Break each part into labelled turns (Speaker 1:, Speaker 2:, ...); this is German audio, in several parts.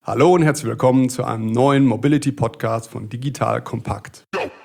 Speaker 1: Hallo und herzlich willkommen zu einem neuen Mobility-Podcast von Digital Compact.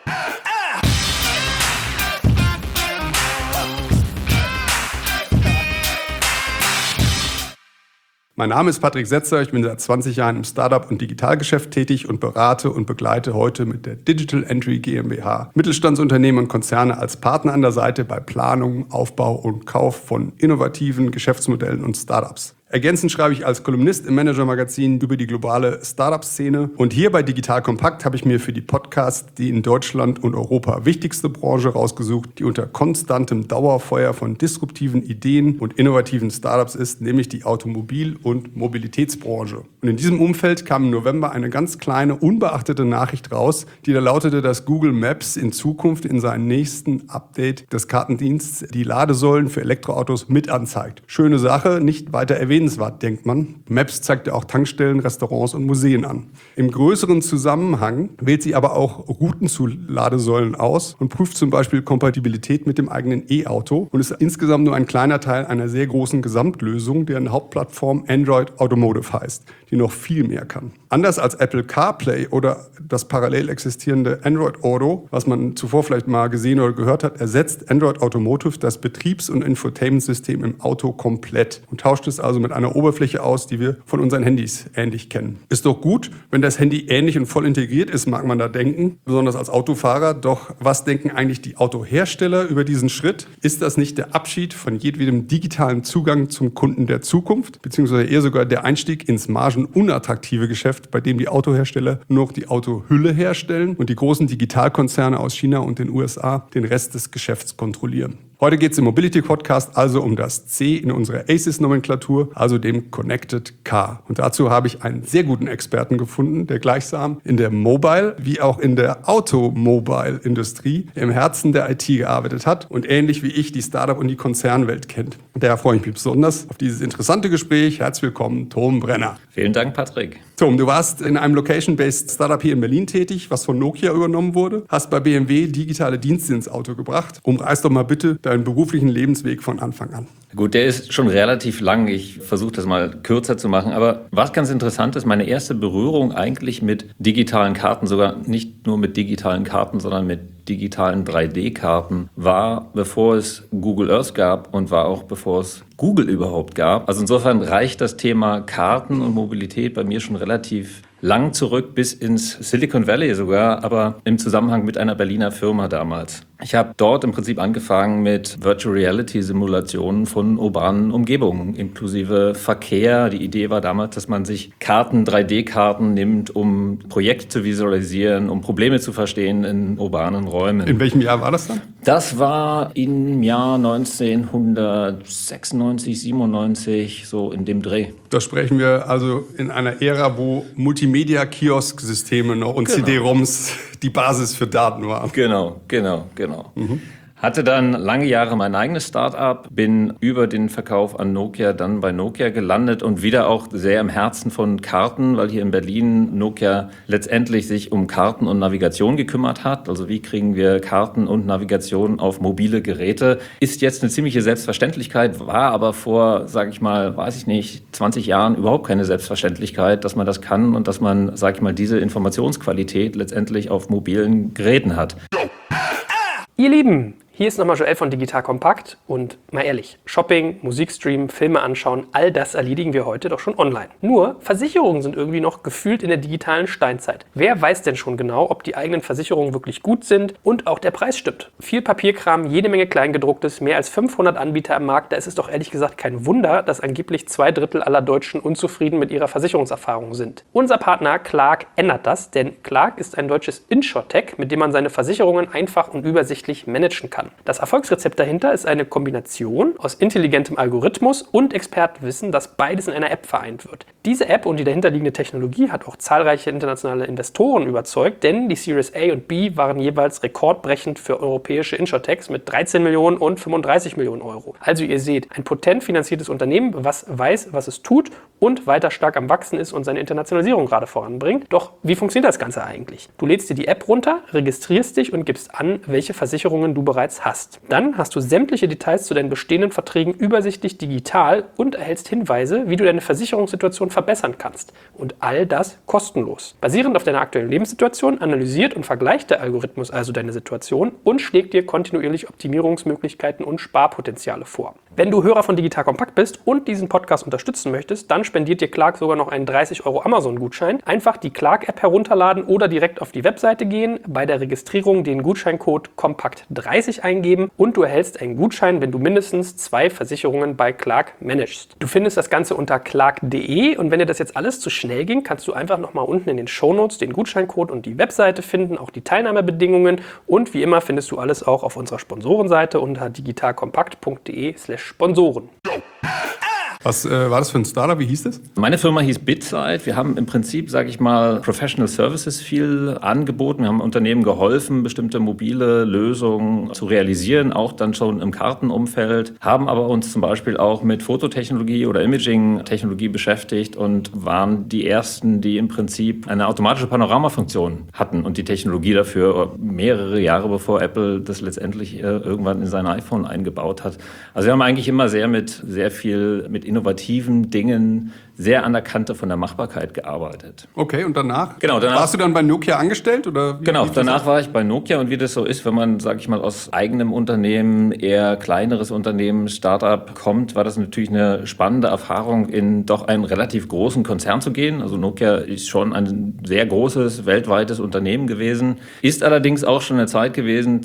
Speaker 1: Mein Name ist Patrick Setzer, ich bin seit 20 Jahren im Startup- und Digitalgeschäft tätig und berate und begleite heute mit der Digital Entry GmbH Mittelstandsunternehmen und Konzerne als Partner an der Seite bei Planung, Aufbau und Kauf von innovativen Geschäftsmodellen und Startups. Ergänzend schreibe ich als Kolumnist im Manager-Magazin über die globale Startup-Szene. Und hier bei Digital Compact habe ich mir für die Podcasts die in Deutschland und Europa wichtigste Branche rausgesucht, die unter konstantem Dauerfeuer von disruptiven Ideen und innovativen Startups ist, nämlich die Automobil- und Mobilitätsbranche. Und in diesem Umfeld kam im November eine ganz kleine, unbeachtete Nachricht raus, die da lautete, dass Google Maps in Zukunft in seinem nächsten Update des Kartendienstes die Ladesäulen für Elektroautos mit anzeigt. Schöne Sache, nicht weiter erwähnenswert, denkt man. Maps zeigt ja auch Tankstellen, Restaurants und Museen an. Im größeren Zusammenhang wählt sie aber auch Routen zu Ladesäulen aus und prüft zum Beispiel Kompatibilität mit dem eigenen E-Auto und ist insgesamt nur ein kleiner Teil einer sehr großen Gesamtlösung, deren Hauptplattform Android Automotive heißt, die noch viel mehr kann. Anders als Apple CarPlay oder das parallel existierende Android Auto, was man zuvor vielleicht mal gesehen oder gehört hat, ersetzt Android Automotive das Betriebs- und Infotainment-System im Auto komplett und tauscht es also mit einer Oberfläche aus, die wir von unseren Handys ähnlich kennen. Ist doch gut, wenn das Handy ähnlich und voll integriert ist, mag man da denken, besonders als Autofahrer. Doch was denken eigentlich die Autohersteller über diesen Schritt? Ist das nicht der Abschied von jedwedem digitalen Zugang zum Kunden der Zukunft, beziehungsweise eher sogar der Einstieg ins margenunattraktive Geschäft, bei dem die Autohersteller nur noch die Autohülle herstellen und die großen Digitalkonzerne aus China und den USA den Rest des Geschäfts kontrollieren? Heute geht es im Mobility-Podcast also um das C in unserer ACES-Nomenklatur, also dem Connected Car. Und dazu habe ich einen sehr guten Experten gefunden, der gleichsam in der Mobile- wie auch in der Automobile-Industrie im Herzen der IT gearbeitet hat und ähnlich wie ich die Startup- und die Konzernwelt kennt. Und daher freue ich mich besonders auf dieses interessante Gespräch. Herzlich willkommen, Tom Brenner.
Speaker 2: Vielen Dank, Patrick.
Speaker 1: Tom, du warst in einem Location-Based Startup hier in Berlin tätig, was von Nokia übernommen wurde, hast bei BMW digitale Dienste ins Auto gebracht. Umreiß doch mal bitte deinen beruflichen Lebensweg von Anfang an.
Speaker 2: Gut, der ist schon relativ lang. Ich versuche das mal kürzer zu machen. Aber was ganz interessant ist, meine erste Berührung eigentlich mit digitalen Karten, sogar nicht nur mit digitalen Karten, sondern mit digitalen 3D-Karten, war, bevor es Google Earth gab und war auch bevor es Google überhaupt gab. Also insofern reicht das Thema Karten und Mobilität bei mir schon relativ lang zurück, bis ins Silicon Valley sogar, aber im Zusammenhang mit einer Berliner Firma damals. Ich habe dort im Prinzip angefangen mit Virtual Reality Simulationen von urbanen Umgebungen, inklusive Verkehr. Die Idee war damals, dass man sich 3D-Karten nimmt, um Projekte zu visualisieren, um Probleme zu verstehen in urbanen Räumen.
Speaker 1: In welchem Jahr war das dann?
Speaker 2: Das war im Jahr 1996, 97, so in dem Dreh.
Speaker 1: Da sprechen wir also in einer Ära, wo Multimedia-Kiosk-Systeme noch und CD-ROMs die Basis für Daten waren.
Speaker 2: Genau. Hatte dann lange Jahre mein eigenes Start-up, bin über den Verkauf an Nokia dann bei Nokia gelandet und wieder auch sehr im Herzen von Karten, weil hier in Berlin Nokia letztendlich sich um Karten und Navigation gekümmert hat. Also wie kriegen wir Karten und Navigation auf mobile Geräte? Ist jetzt eine ziemliche Selbstverständlichkeit, war aber vor, 20 Jahren überhaupt keine Selbstverständlichkeit, dass man das kann und dass man, diese Informationsqualität letztendlich auf mobilen Geräten hat.
Speaker 3: Ihr Lieben, hier ist nochmal Joel von Digital Compact und mal ehrlich, Shopping, Musikstreamen, Filme anschauen, all das erledigen wir heute doch schon online. Nur, Versicherungen sind irgendwie noch gefühlt in der digitalen Steinzeit. Wer weiß denn schon genau, ob die eigenen Versicherungen wirklich gut sind und auch der Preis stimmt? Viel Papierkram, jede Menge Kleingedrucktes, mehr als 500 Anbieter am Markt, da ist es doch ehrlich gesagt kein Wunder, dass angeblich 2/3 aller Deutschen unzufrieden mit ihrer Versicherungserfahrung sind. Unser Partner Clark ändert das, denn Clark ist ein deutsches InsurTech, mit dem man seine Versicherungen einfach und übersichtlich managen kann. Das Erfolgsrezept dahinter ist eine Kombination aus intelligentem Algorithmus und Expertenwissen, das beides in einer App vereint wird. Diese App und die dahinterliegende Technologie hat auch zahlreiche internationale Investoren überzeugt, denn die Series A und B waren jeweils rekordbrechend für europäische InsurTechs mit 13 Millionen und 35 Millionen Euro. Also ihr seht, ein potent finanziertes Unternehmen, was weiß, was es tut und weiter stark am Wachsen ist und seine Internationalisierung gerade voranbringt. Doch wie funktioniert das Ganze eigentlich? Du lädst dir die App runter, registrierst dich und gibst an, welche Versicherungen du bereits hast. Dann hast du sämtliche Details zu deinen bestehenden Verträgen übersichtlich digital und erhältst Hinweise, wie du deine Versicherungssituation und verbessern kannst. Und all das kostenlos. Basierend auf deiner aktuellen Lebenssituation analysiert und vergleicht der Algorithmus also deine Situation und schlägt dir kontinuierlich Optimierungsmöglichkeiten und Sparpotenziale vor. Wenn du Hörer von Digital Kompakt bist und diesen Podcast unterstützen möchtest, dann spendiert dir Clark sogar noch einen 30 € Amazon-Gutschein. Einfach die Clark-App herunterladen oder direkt auf die Webseite gehen, bei der Registrierung den Gutscheincode KOMPAKT30 eingeben und du erhältst einen Gutschein, wenn du mindestens 2 Versicherungen bei Clark managst. Du findest das Ganze unter clark.de und wenn dir das jetzt alles zu schnell ging, kannst du einfach nochmal unten in den Shownotes den Gutscheincode und die Webseite finden, auch die Teilnahmebedingungen und wie immer findest du alles auch auf unserer Sponsorenseite unter digitalkompakt.de/Sponsoren.
Speaker 1: Was war das für ein Startup? Wie hieß das?
Speaker 2: Meine Firma hieß Bitzeit. Wir haben im Prinzip, sage ich mal, Professional Services viel angeboten. Wir haben Unternehmen geholfen, bestimmte mobile Lösungen zu realisieren, auch dann schon im Kartenumfeld, haben aber uns zum Beispiel auch mit Fototechnologie oder Imaging-Technologie beschäftigt und waren die Ersten, die im Prinzip eine automatische Panoramafunktion hatten und die Technologie dafür mehrere Jahre bevor Apple das letztendlich irgendwann in sein iPhone eingebaut hat. Also wir haben eigentlich immer sehr viel mit innovativen Dingen sehr an der Kante von der Machbarkeit gearbeitet.
Speaker 1: Okay, und danach?
Speaker 2: Genau, danach.
Speaker 1: Warst du dann bei Nokia angestellt? Oder
Speaker 2: Genau, danach war ich bei Nokia und wie das so ist, wenn man, sage ich mal, aus eigenem Unternehmen, eher kleineres Unternehmen, Startup kommt, war das natürlich eine spannende Erfahrung, in doch einen relativ großen Konzern zu gehen. Also Nokia ist schon ein sehr großes, weltweites Unternehmen gewesen, ist allerdings auch schon eine Zeit gewesen,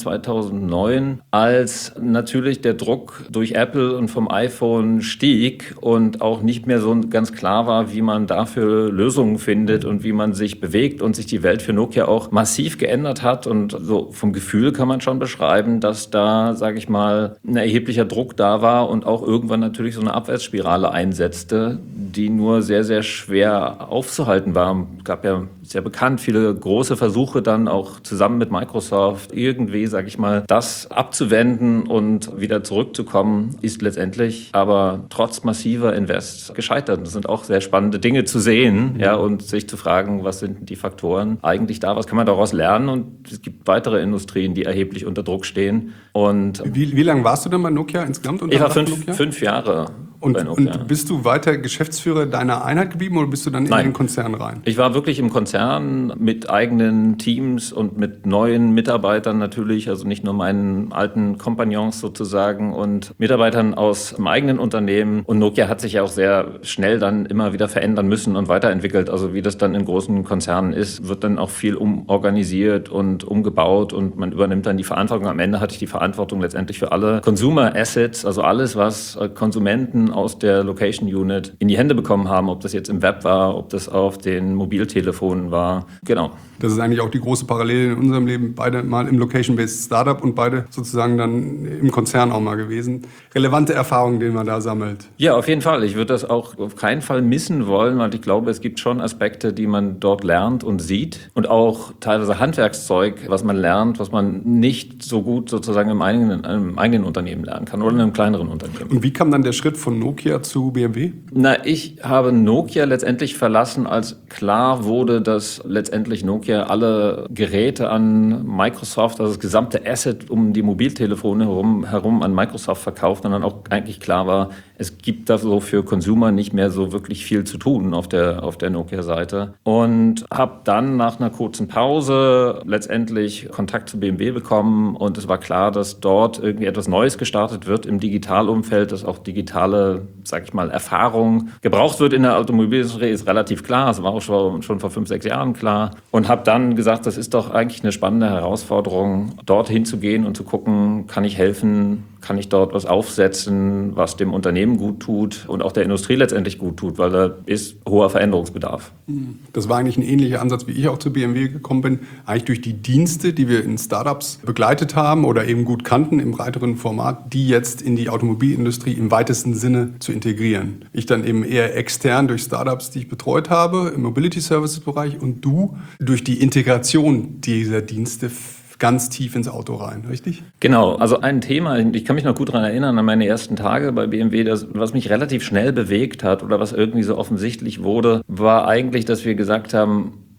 Speaker 2: 2009, als natürlich der Druck durch Apple und vom iPhone stieg und auch nicht mehr so ganz klar war, wie man dafür Lösungen findet und wie man sich bewegt und sich die Welt für Nokia auch massiv geändert hat. Und so vom Gefühl kann man schon beschreiben, dass da, sage ich mal, ein erheblicher Druck da war und auch irgendwann natürlich so eine Abwärtsspirale einsetzte, die nur sehr, sehr schwer aufzuhalten war. Es gab ja, sehr bekannt, viele große Versuche dann auch zusammen mit Microsoft irgendwie, sage ich mal, das abzuwenden und wieder zurückzukommen, ist letztendlich aber trotz massiver Invest gescheitert. Das sind auch sehr spannende Dinge zu sehen, ja, und sich zu fragen, was sind die Faktoren eigentlich da, was kann man daraus lernen, und es gibt weitere Industrien, die erheblich unter Druck stehen. Und
Speaker 1: wie lange warst du denn bei Nokia insgesamt?
Speaker 2: Ich war 5 Jahre.
Speaker 1: Und bist du weiter Geschäftsführer deiner Einheit geblieben oder bist du dann in den Konzern rein?
Speaker 2: Ich war wirklich im Konzern mit eigenen Teams und mit neuen Mitarbeitern natürlich, also nicht nur meinen alten Kompagnons sozusagen und Mitarbeitern aus dem eigenen Unternehmen. Und Nokia hat sich ja auch sehr schnell dann immer wieder verändern müssen und weiterentwickelt. Also wie das dann in großen Konzernen ist, wird dann auch viel umorganisiert und umgebaut und man übernimmt dann die Verantwortung. Am Ende hatte ich die Verantwortung letztendlich für alle Consumer Assets, also alles, was Konsumenten aus der Location Unit in die Hände bekommen haben, ob das jetzt im Web war, ob das auf den Mobiltelefonen war. Genau.
Speaker 1: Das ist eigentlich auch die große Parallele in unserem Leben. Beide mal im Location-Based Startup und beide sozusagen dann im Konzern auch mal gewesen. Relevante Erfahrungen, die man da sammelt.
Speaker 2: Ja, auf jeden Fall. Ich würde das auch auf keinen Fall missen wollen, weil ich glaube, es gibt schon Aspekte, die man dort lernt und sieht und auch teilweise Handwerkszeug, was man lernt, was man nicht so gut sozusagen im eigenen Unternehmen lernen kann oder in einem kleineren Unternehmen.
Speaker 1: Und wie kam dann der Schritt von Nokia zu BMW?
Speaker 2: Ich habe Nokia letztendlich verlassen, als klar wurde, dass letztendlich Nokia alle Geräte an Microsoft, also das gesamte Asset um die Mobiltelefone herum an Microsoft verkauft und dann auch eigentlich klar war, es gibt da so für Consumer nicht mehr so wirklich viel zu tun auf der Nokia-Seite. Und habe dann nach einer kurzen Pause letztendlich Kontakt zu BMW bekommen und es war klar, dass dort irgendwie etwas Neues gestartet wird im Digitalumfeld, dass auch digitale, sag ich mal, Erfahrung gebraucht wird in der Automobilindustrie, ist relativ klar. Das war auch schon vor 5, 6 Jahren klar. Und habe dann gesagt, das ist doch eigentlich eine spannende Herausforderung, dort hinzugehen und zu gucken, kann ich helfen, kann ich dort was aufsetzen, was dem Unternehmen gut tut und auch der Industrie letztendlich gut tut, weil da ist hoher Veränderungsbedarf.
Speaker 1: Das war eigentlich ein ähnlicher Ansatz, wie ich auch zu BMW gekommen bin. Eigentlich durch die Dienste, die wir in Startups begleitet haben oder eben gut kannten im breiteren Format, die jetzt in die Automobilindustrie im weitesten Sinne zu integrieren. Ich dann eben eher extern durch Startups, die ich betreut habe, im Mobility Services Bereich, und du durch die Integration dieser Dienste ganz tief ins Auto rein, richtig?
Speaker 2: Genau, also ein Thema, ich kann mich noch gut daran erinnern, an meine ersten Tage bei BMW, was mich relativ schnell bewegt hat oder was irgendwie so offensichtlich wurde, war eigentlich, dass wir gesagt haben,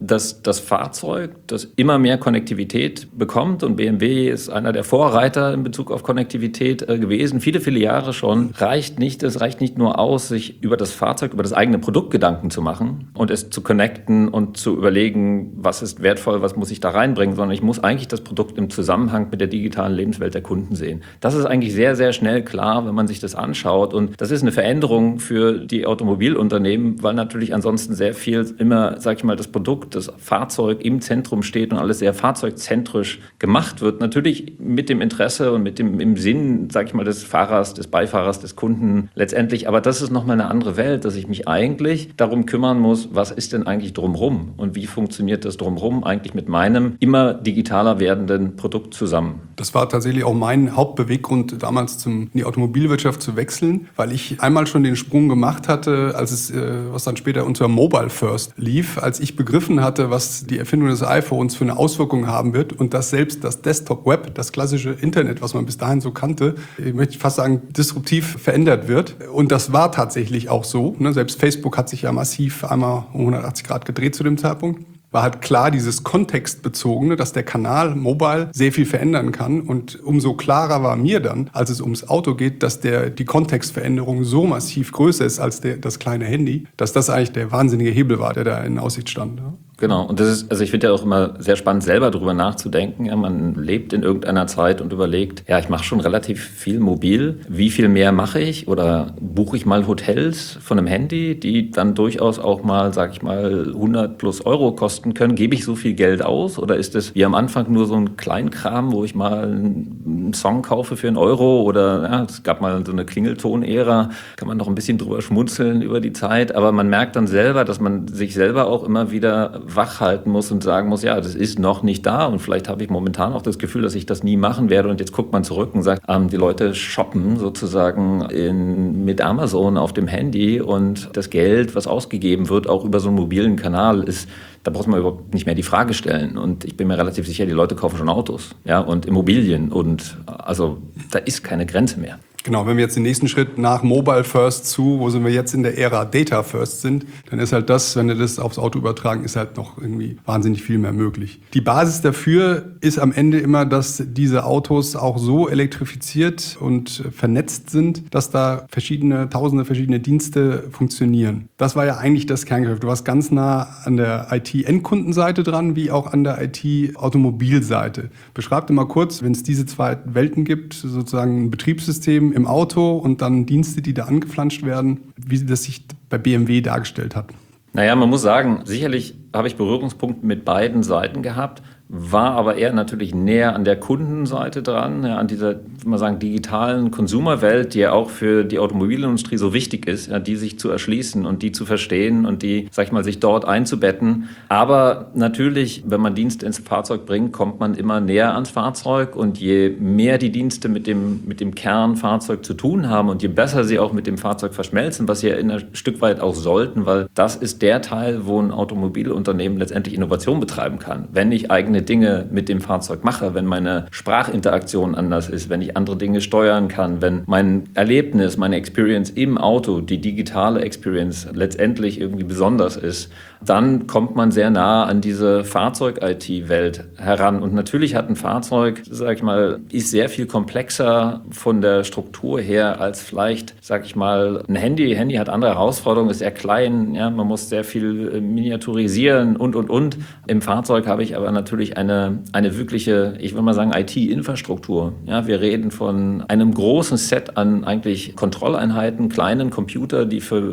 Speaker 2: dass das Fahrzeug, das immer mehr Konnektivität bekommt, und BMW ist einer der Vorreiter in Bezug auf Konnektivität gewesen, viele, viele Jahre schon, es reicht nicht nur aus, sich über das Fahrzeug, über das eigene Produkt Gedanken zu machen und es zu connecten und zu überlegen, was ist wertvoll, was muss ich da reinbringen, sondern ich muss eigentlich das Produkt im Zusammenhang mit der digitalen Lebenswelt der Kunden sehen. Das ist eigentlich sehr, sehr schnell klar, wenn man sich das anschaut, und das ist eine Veränderung für die Automobilunternehmen, weil natürlich ansonsten sehr viel immer, sag ich mal, das Produkt, das Fahrzeug im Zentrum steht und alles sehr fahrzeugzentrisch gemacht wird. Natürlich mit dem Interesse und im Sinn, sag ich mal, des Fahrers, des Beifahrers, des Kunden letztendlich. Aber das ist nochmal eine andere Welt, dass ich mich eigentlich darum kümmern muss, was ist denn eigentlich drumherum und wie funktioniert das drumherum eigentlich mit meinem immer digitaler werdenden Produkt zusammen.
Speaker 1: Das war tatsächlich auch mein Hauptbeweggrund, damals in die Automobilwirtschaft zu wechseln, weil ich einmal schon den Sprung gemacht hatte, was dann später unter Mobile First lief, als ich begriffen hatte, was die Erfindung des iPhones für eine Auswirkung haben wird und dass selbst das Desktop-Web, das klassische Internet, was man bis dahin so kannte, ich möchte fast sagen, disruptiv verändert wird. Und das war tatsächlich auch so. Selbst Facebook hat sich ja massiv einmal um 180 Grad gedreht zu dem Zeitpunkt. War halt klar dieses Kontextbezogene, dass der Kanal Mobile sehr viel verändern kann. Und umso klarer war mir dann, als es ums Auto geht, dass die Kontextveränderung so massiv größer ist als das kleine Handy, dass das eigentlich der wahnsinnige Hebel war, der da in Aussicht stand. Ja.
Speaker 2: Genau, und ich finde ja auch immer sehr spannend, selber darüber nachzudenken. Ja, man lebt in irgendeiner Zeit und überlegt, ja, ich mache schon relativ viel mobil. Wie viel mehr mache ich? Oder buche ich mal Hotels von einem Handy, die dann durchaus auch mal, sag ich mal, 100 plus Euro kosten können? Gebe ich so viel Geld aus? Oder ist es wie am Anfang nur so ein Kleinkram, wo ich mal einen Song kaufe für 1 Euro? Oder ja, es gab mal so eine Klingelton-Ära, kann man noch ein bisschen drüber schmunzeln über die Zeit. Aber man merkt dann selber, dass man sich selber auch immer wieder wach halten muss und sagen muss, ja, das ist noch nicht da, und vielleicht habe ich momentan auch das Gefühl, dass ich das nie machen werde, und jetzt guckt man zurück und sagt, die Leute shoppen sozusagen mit Amazon auf dem Handy, und das Geld, was ausgegeben wird, auch über so einen mobilen Kanal, da braucht man überhaupt nicht mehr die Frage stellen, und ich bin mir relativ sicher, die Leute kaufen schon Autos, ja, und Immobilien, und also da ist keine Grenze mehr.
Speaker 1: Genau, wenn wir jetzt den nächsten Schritt nach Mobile First wo sind wir jetzt in der Ära Data First sind, dann ist halt das, wenn wir das aufs Auto übertragen, ist halt noch irgendwie wahnsinnig viel mehr möglich. Die Basis dafür ist am Ende immer, dass diese Autos auch so elektrifiziert und vernetzt sind, dass da tausende verschiedene Dienste funktionieren. Das war ja eigentlich das Kerngeschäft. Du warst ganz nah an der IT-Endkundenseite dran, wie auch an der IT-Automobilseite. Beschreib dir mal kurz, wenn es diese zwei Welten gibt, sozusagen ein Betriebssystem im Auto und dann Dienste, die da angeflanscht werden, wie das sich bei BMW dargestellt hat.
Speaker 2: Naja, man muss sagen, sicherlich habe ich Berührungspunkte mit beiden Seiten gehabt, war aber eher natürlich näher an der Kundenseite dran, ja, an dieser, wie man sagen, digitalen Consumerwelt, die ja auch für die Automobilindustrie so wichtig ist, ja, die sich zu erschließen und die zu verstehen und die, sag ich mal, sich dort einzubetten. Aber natürlich, wenn man Dienste ins Fahrzeug bringt, kommt man immer näher ans Fahrzeug, und je mehr die Dienste mit dem Kernfahrzeug zu tun haben und je besser sie auch mit dem Fahrzeug verschmelzen, was sie ja ein Stück weit auch sollten, weil das ist der Teil, wo ein Automobilunternehmen letztendlich Innovation betreiben kann. Wenn ich eigene Dinge mit dem Fahrzeug mache, wenn meine Sprachinteraktion anders ist, wenn ich andere Dinge steuern kann, wenn mein Erlebnis, meine Experience im Auto, die digitale Experience letztendlich irgendwie besonders ist, dann kommt man sehr nah an diese Fahrzeug-IT-Welt heran. Und natürlich hat ein Fahrzeug, sag ich mal, ist sehr viel komplexer von der Struktur her als vielleicht, sag ich mal, ein Handy. Handy hat andere Herausforderungen, ist sehr klein, ja, man muss sehr viel miniaturisieren und. Im Fahrzeug habe ich aber natürlich eine wirkliche, ich würde mal sagen, IT-Infrastruktur. Ja, wir reden von einem großen Set an eigentlich Kontrolleinheiten, kleinen Computern, die für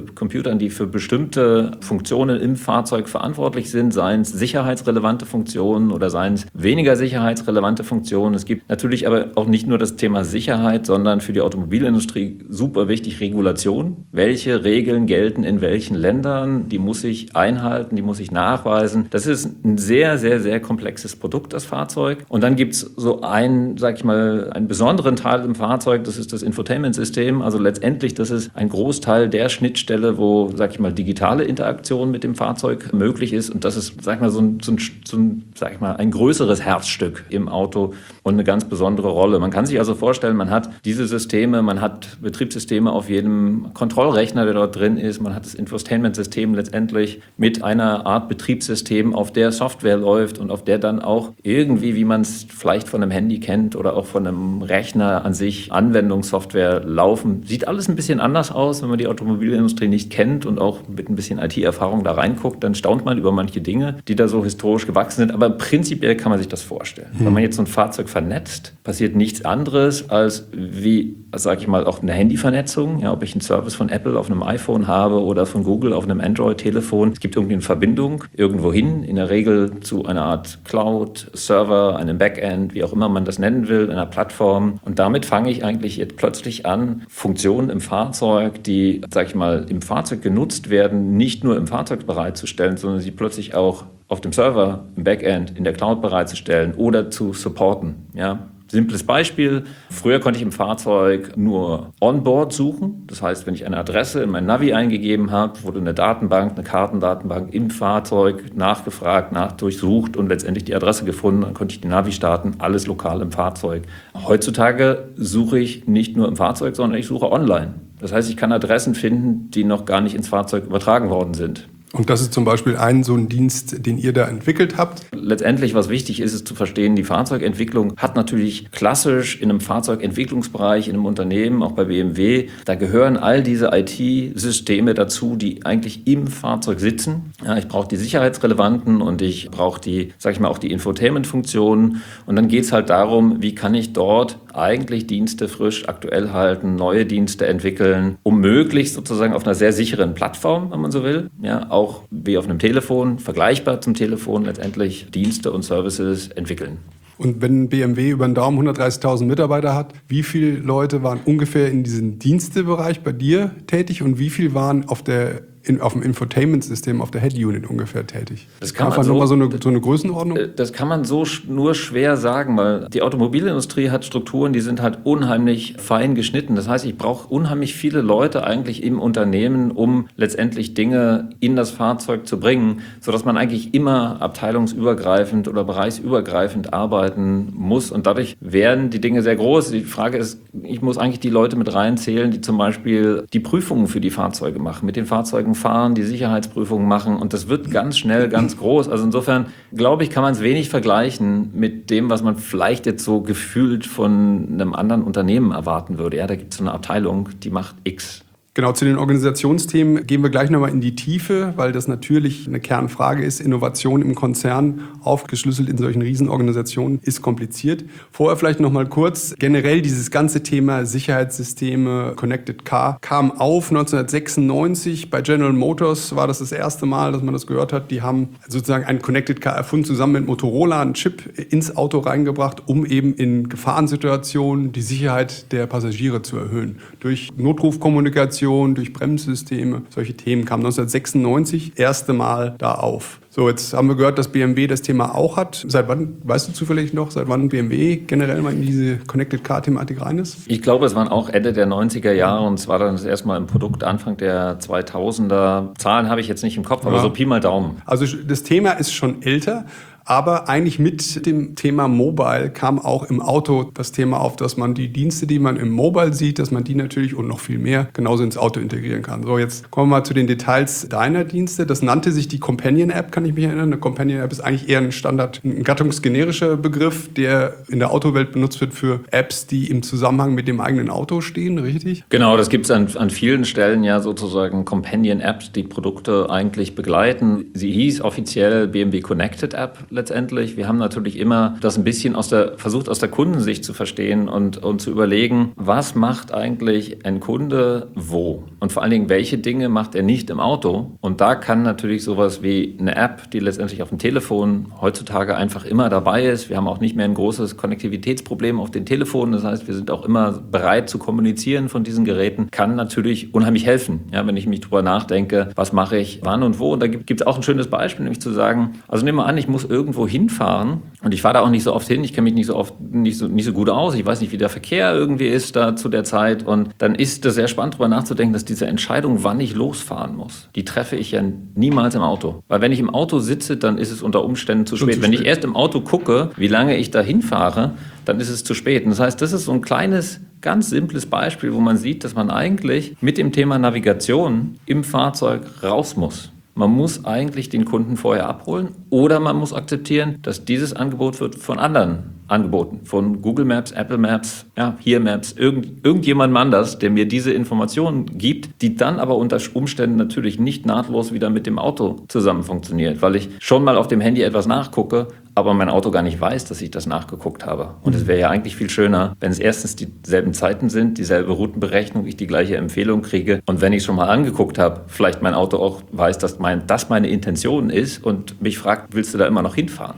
Speaker 2: bestimmte Funktionen im Fahrzeug verantwortlich sind, seien es sicherheitsrelevante Funktionen oder seien es weniger sicherheitsrelevante Funktionen. Es gibt natürlich aber auch nicht nur das Thema Sicherheit, sondern für die Automobilindustrie super wichtig Regulation. Welche Regeln gelten in welchen Ländern? Die muss ich einhalten, die muss ich nachweisen. Das ist ein sehr, sehr, sehr komplexes komplexes Produkt, das Fahrzeug. Und dann gibt es so einen besonderen Teil im Fahrzeug, das ist das Infotainment-System. Also letztendlich, das ist ein Großteil der Schnittstelle, wo, digitale Interaktion mit dem Fahrzeug möglich ist. Und das ist, ein größeres Herzstück im Auto und eine ganz besondere Rolle. Man kann sich also vorstellen, man hat diese Systeme, man hat Betriebssysteme auf jedem Kontrollrechner, der dort drin ist. Man hat das Infotainment-System letztendlich mit einer Art Betriebssystem, auf der Software läuft und auf der dann auch irgendwie, wie man es vielleicht von einem Handy kennt oder auch von einem Rechner an sich, Anwendungssoftware laufen. Sieht alles ein bisschen anders aus, wenn man die Automobilindustrie nicht kennt und auch mit ein bisschen IT-Erfahrung da reinguckt, dann staunt man über manche Dinge, die da so historisch gewachsen sind. Aber prinzipiell kann man sich das vorstellen. Wenn man jetzt so ein Fahrzeug vernetzt, passiert nichts anderes als wie, auch eine Handyvernetzung. Ja, ob ich einen Service von Apple auf einem iPhone habe oder von Google auf einem Android-Telefon. Es gibt irgendwie eine Verbindung irgendwohin, in der Regel zu einer Art Cloud, Server, einem Backend, wie auch immer man das nennen will, einer Plattform. Und damit fange ich eigentlich jetzt plötzlich an, Funktionen im Fahrzeug, die, im Fahrzeug genutzt werden, nicht nur im Fahrzeug bereitzustellen, sondern sie plötzlich auch auf dem Server, im Backend, in der Cloud bereitzustellen oder zu supporten. Ja? Simples Beispiel. Früher konnte ich im Fahrzeug nur Onboard suchen. Das heißt, wenn ich eine Adresse in mein Navi eingegeben habe, wurde eine Datenbank, eine Kartendatenbank im Fahrzeug nachgefragt, durchsucht und letztendlich die Adresse gefunden. Dann konnte ich die Navi starten, alles lokal im Fahrzeug. Heutzutage suche ich nicht nur im Fahrzeug, sondern ich suche online. Das heißt, ich kann Adressen finden, die noch gar nicht ins Fahrzeug übertragen worden sind.
Speaker 1: Und das ist zum Beispiel so ein Dienst, den ihr da entwickelt habt?
Speaker 2: Letztendlich, was wichtig ist, ist zu verstehen, die Fahrzeugentwicklung hat natürlich klassisch in einem Fahrzeugentwicklungsbereich, in einem Unternehmen, auch bei BMW, da gehören all diese IT-Systeme dazu, die eigentlich im Fahrzeug sitzen. Ja, ich brauche die sicherheitsrelevanten und ich brauche die, auch die Infotainment-Funktionen. Und dann geht es halt darum, wie kann ich dort eigentlich Dienste frisch aktuell halten, neue Dienste entwickeln, um möglichst sozusagen auf einer sehr sicheren Plattform, wenn man so will, ja, auch wie auf einem Telefon, vergleichbar zum Telefon letztendlich Dienste und Services entwickeln.
Speaker 1: Und wenn BMW über den Daumen 130.000 Mitarbeiter hat, wie viele Leute waren ungefähr in diesem Dienstebereich bei dir tätig und wie viele waren auf dem Infotainment-System, auf der Head-Unit ungefähr tätig?
Speaker 2: Das kann
Speaker 1: einfach nur mal so eine Größenordnung?
Speaker 2: Das kann man so nur schwer sagen, weil die Automobilindustrie hat Strukturen, die sind halt unheimlich fein geschnitten. Das heißt, ich brauche unheimlich viele Leute eigentlich im Unternehmen, um letztendlich Dinge in das Fahrzeug zu bringen, sodass man eigentlich immer abteilungsübergreifend oder bereichsübergreifend arbeiten muss. Und dadurch werden die Dinge sehr groß. Die Frage ist, ich muss eigentlich die Leute mit reinzählen, die zum Beispiel die Prüfungen für die Fahrzeuge machen, mit den Fahrzeugen fahren, die Sicherheitsprüfungen machen und das wird ganz schnell ganz groß. Also insofern, glaube ich, kann man es wenig vergleichen mit dem, was man vielleicht jetzt so gefühlt von einem anderen Unternehmen erwarten würde. Ja, da gibt es so eine Abteilung, die macht X.
Speaker 1: Genau, zu den Organisationsthemen gehen wir gleich nochmal in die Tiefe, weil das natürlich eine Kernfrage ist. Innovation im Konzern, aufgeschlüsselt in solchen Riesenorganisationen, ist kompliziert. Vorher vielleicht nochmal kurz, generell dieses ganze Thema Sicherheitssysteme, Connected Car, kam auf 1996. Bei General Motors war das erste Mal, dass man das gehört hat. Die haben sozusagen ein Connected Car erfunden, zusammen mit Motorola, einen Chip ins Auto reingebracht, um eben in Gefahrensituationen die Sicherheit der Passagiere zu erhöhen. Durch Notrufkommunikation, durch Bremssysteme, solche Themen kamen 1996 erste Mal da auf. So, jetzt haben wir gehört, dass BMW das Thema auch hat. Seit wann, weißt du zufällig noch, seit wann BMW generell mal in diese Connected Car-Thematik rein ist?
Speaker 2: Ich glaube, es waren auch Ende der 90er Jahre und es war dann das erste Mal im Produkt Anfang der 2000er. Zahlen habe ich jetzt nicht im Kopf, aber so Pi mal Daumen.
Speaker 1: Also das Thema ist schon älter. Aber eigentlich mit dem Thema Mobile kam auch im Auto das Thema auf, dass man die Dienste, die man im Mobile sieht, dass man die natürlich und noch viel mehr genauso ins Auto integrieren kann. So, jetzt kommen wir mal zu den Details deiner Dienste. Das nannte sich die Companion App, kann ich mich erinnern. Eine Companion App ist eigentlich eher ein Standard, ein gattungsgenerischer Begriff, der in der Autowelt benutzt wird für Apps, die im Zusammenhang mit dem eigenen Auto stehen, richtig?
Speaker 2: Genau, das gibt es an vielen Stellen ja sozusagen Companion Apps, die Produkte eigentlich begleiten. Sie hieß offiziell BMW Connected App letztendlich. Wir haben natürlich immer das ein bisschen versucht aus der Kundensicht zu verstehen und zu überlegen, was macht eigentlich ein Kunde wo? Und vor allen Dingen, welche Dinge macht er nicht im Auto? Und da kann natürlich sowas wie eine App, die letztendlich auf dem Telefon heutzutage einfach immer dabei ist. Wir haben auch nicht mehr ein großes Konnektivitätsproblem auf den Telefonen. Das heißt, wir sind auch immer bereit zu kommunizieren von diesen Geräten. Kann natürlich unheimlich helfen, ja, wenn ich mich drüber nachdenke, was mache ich wann und wo. Und da gibt es auch ein schönes Beispiel, nämlich zu sagen, also nehmen wir an, ich muss irgendwo irgendwo hinfahren und ich fahre da auch nicht so oft hin, ich kenne mich nicht so gut aus, ich weiß nicht, wie der Verkehr irgendwie ist da zu der Zeit und dann ist es sehr spannend, darüber nachzudenken, dass diese Entscheidung, wann ich losfahren muss, die treffe ich ja niemals im Auto. Weil wenn ich im Auto sitze, dann ist es unter Umständen zu spät. Wenn ich erst im Auto gucke, wie lange ich da hinfahre, dann ist es zu spät. Und das heißt, das ist so ein kleines, ganz simples Beispiel, wo man sieht, dass man eigentlich mit dem Thema Navigation im Fahrzeug raus muss. Man muss eigentlich den Kunden vorher abholen oder man muss akzeptieren, dass dieses Angebot wird von anderen angeboten. Von Google Maps, Apple Maps, Here Maps, irgendjemand anders, der mir diese Informationen gibt, die dann aber unter Umständen natürlich nicht nahtlos wieder mit dem Auto zusammen funktioniert, weil ich schon mal auf dem Handy etwas nachgucke, aber mein Auto gar nicht weiß, dass ich das nachgeguckt habe. Und es wäre ja eigentlich viel schöner, wenn es erstens dieselben Zeiten sind, dieselbe Routenberechnung, ich die gleiche Empfehlung kriege und wenn ich es schon mal angeguckt habe, vielleicht mein Auto auch weiß, dass das meine Intention ist und mich fragt, willst du da immer noch hinfahren?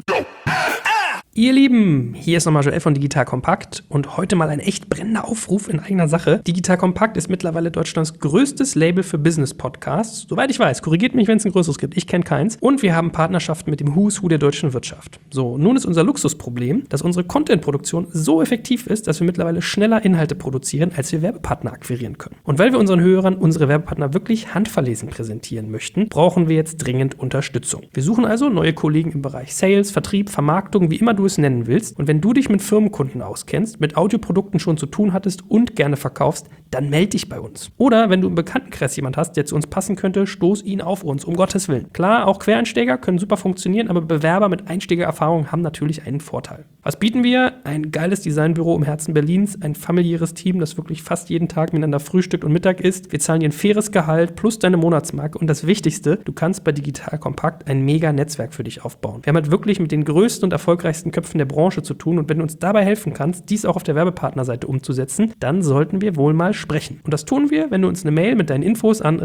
Speaker 3: Ihr Lieben, hier ist nochmal Joel von Digital Kompakt und heute mal ein echt brennender Aufruf in eigener Sache. Digital Kompakt ist mittlerweile Deutschlands größtes Label für Business-Podcasts. Soweit ich weiß, korrigiert mich, wenn es ein größeres gibt. Ich kenne keins. Und wir haben Partnerschaften mit dem Who's Who der deutschen Wirtschaft. So, nun ist unser Luxusproblem, dass unsere Content-Produktion so effektiv ist, dass wir mittlerweile schneller Inhalte produzieren, als wir Werbepartner akquirieren können. Und weil wir unseren Hörern unsere Werbepartner wirklich handverlesen präsentieren möchten, brauchen wir jetzt dringend Unterstützung. Wir suchen also neue Kollegen im Bereich Sales, Vertrieb, Vermarktung, wie immer du es nennen willst. Und wenn du dich mit Firmenkunden auskennst, mit Audioprodukten schon zu tun hattest und gerne verkaufst, dann melde dich bei uns. Oder wenn du im Bekanntenkreis jemand hast, der zu uns passen könnte, stoß ihn auf uns, um Gottes Willen. Klar, auch Quereinsteiger können super funktionieren, aber Bewerber mit Einsteigererfahrung haben natürlich einen Vorteil. Was bieten wir? Ein geiles Designbüro im Herzen Berlins, ein familiäres Team, das wirklich fast jeden Tag miteinander frühstückt und Mittag isst. Wir zahlen dir ein faires Gehalt plus deine Monatsmarke und das Wichtigste, du kannst bei Digital Kompakt ein mega Netzwerk für dich aufbauen. Wir haben halt wirklich mit den größten und erfolgreichsten Köpfen der Branche zu tun und wenn du uns dabei helfen kannst, dies auch auf der Werbepartnerseite umzusetzen, dann sollten wir wohl mal sprechen. Und das tun wir, wenn du uns eine Mail mit deinen Infos an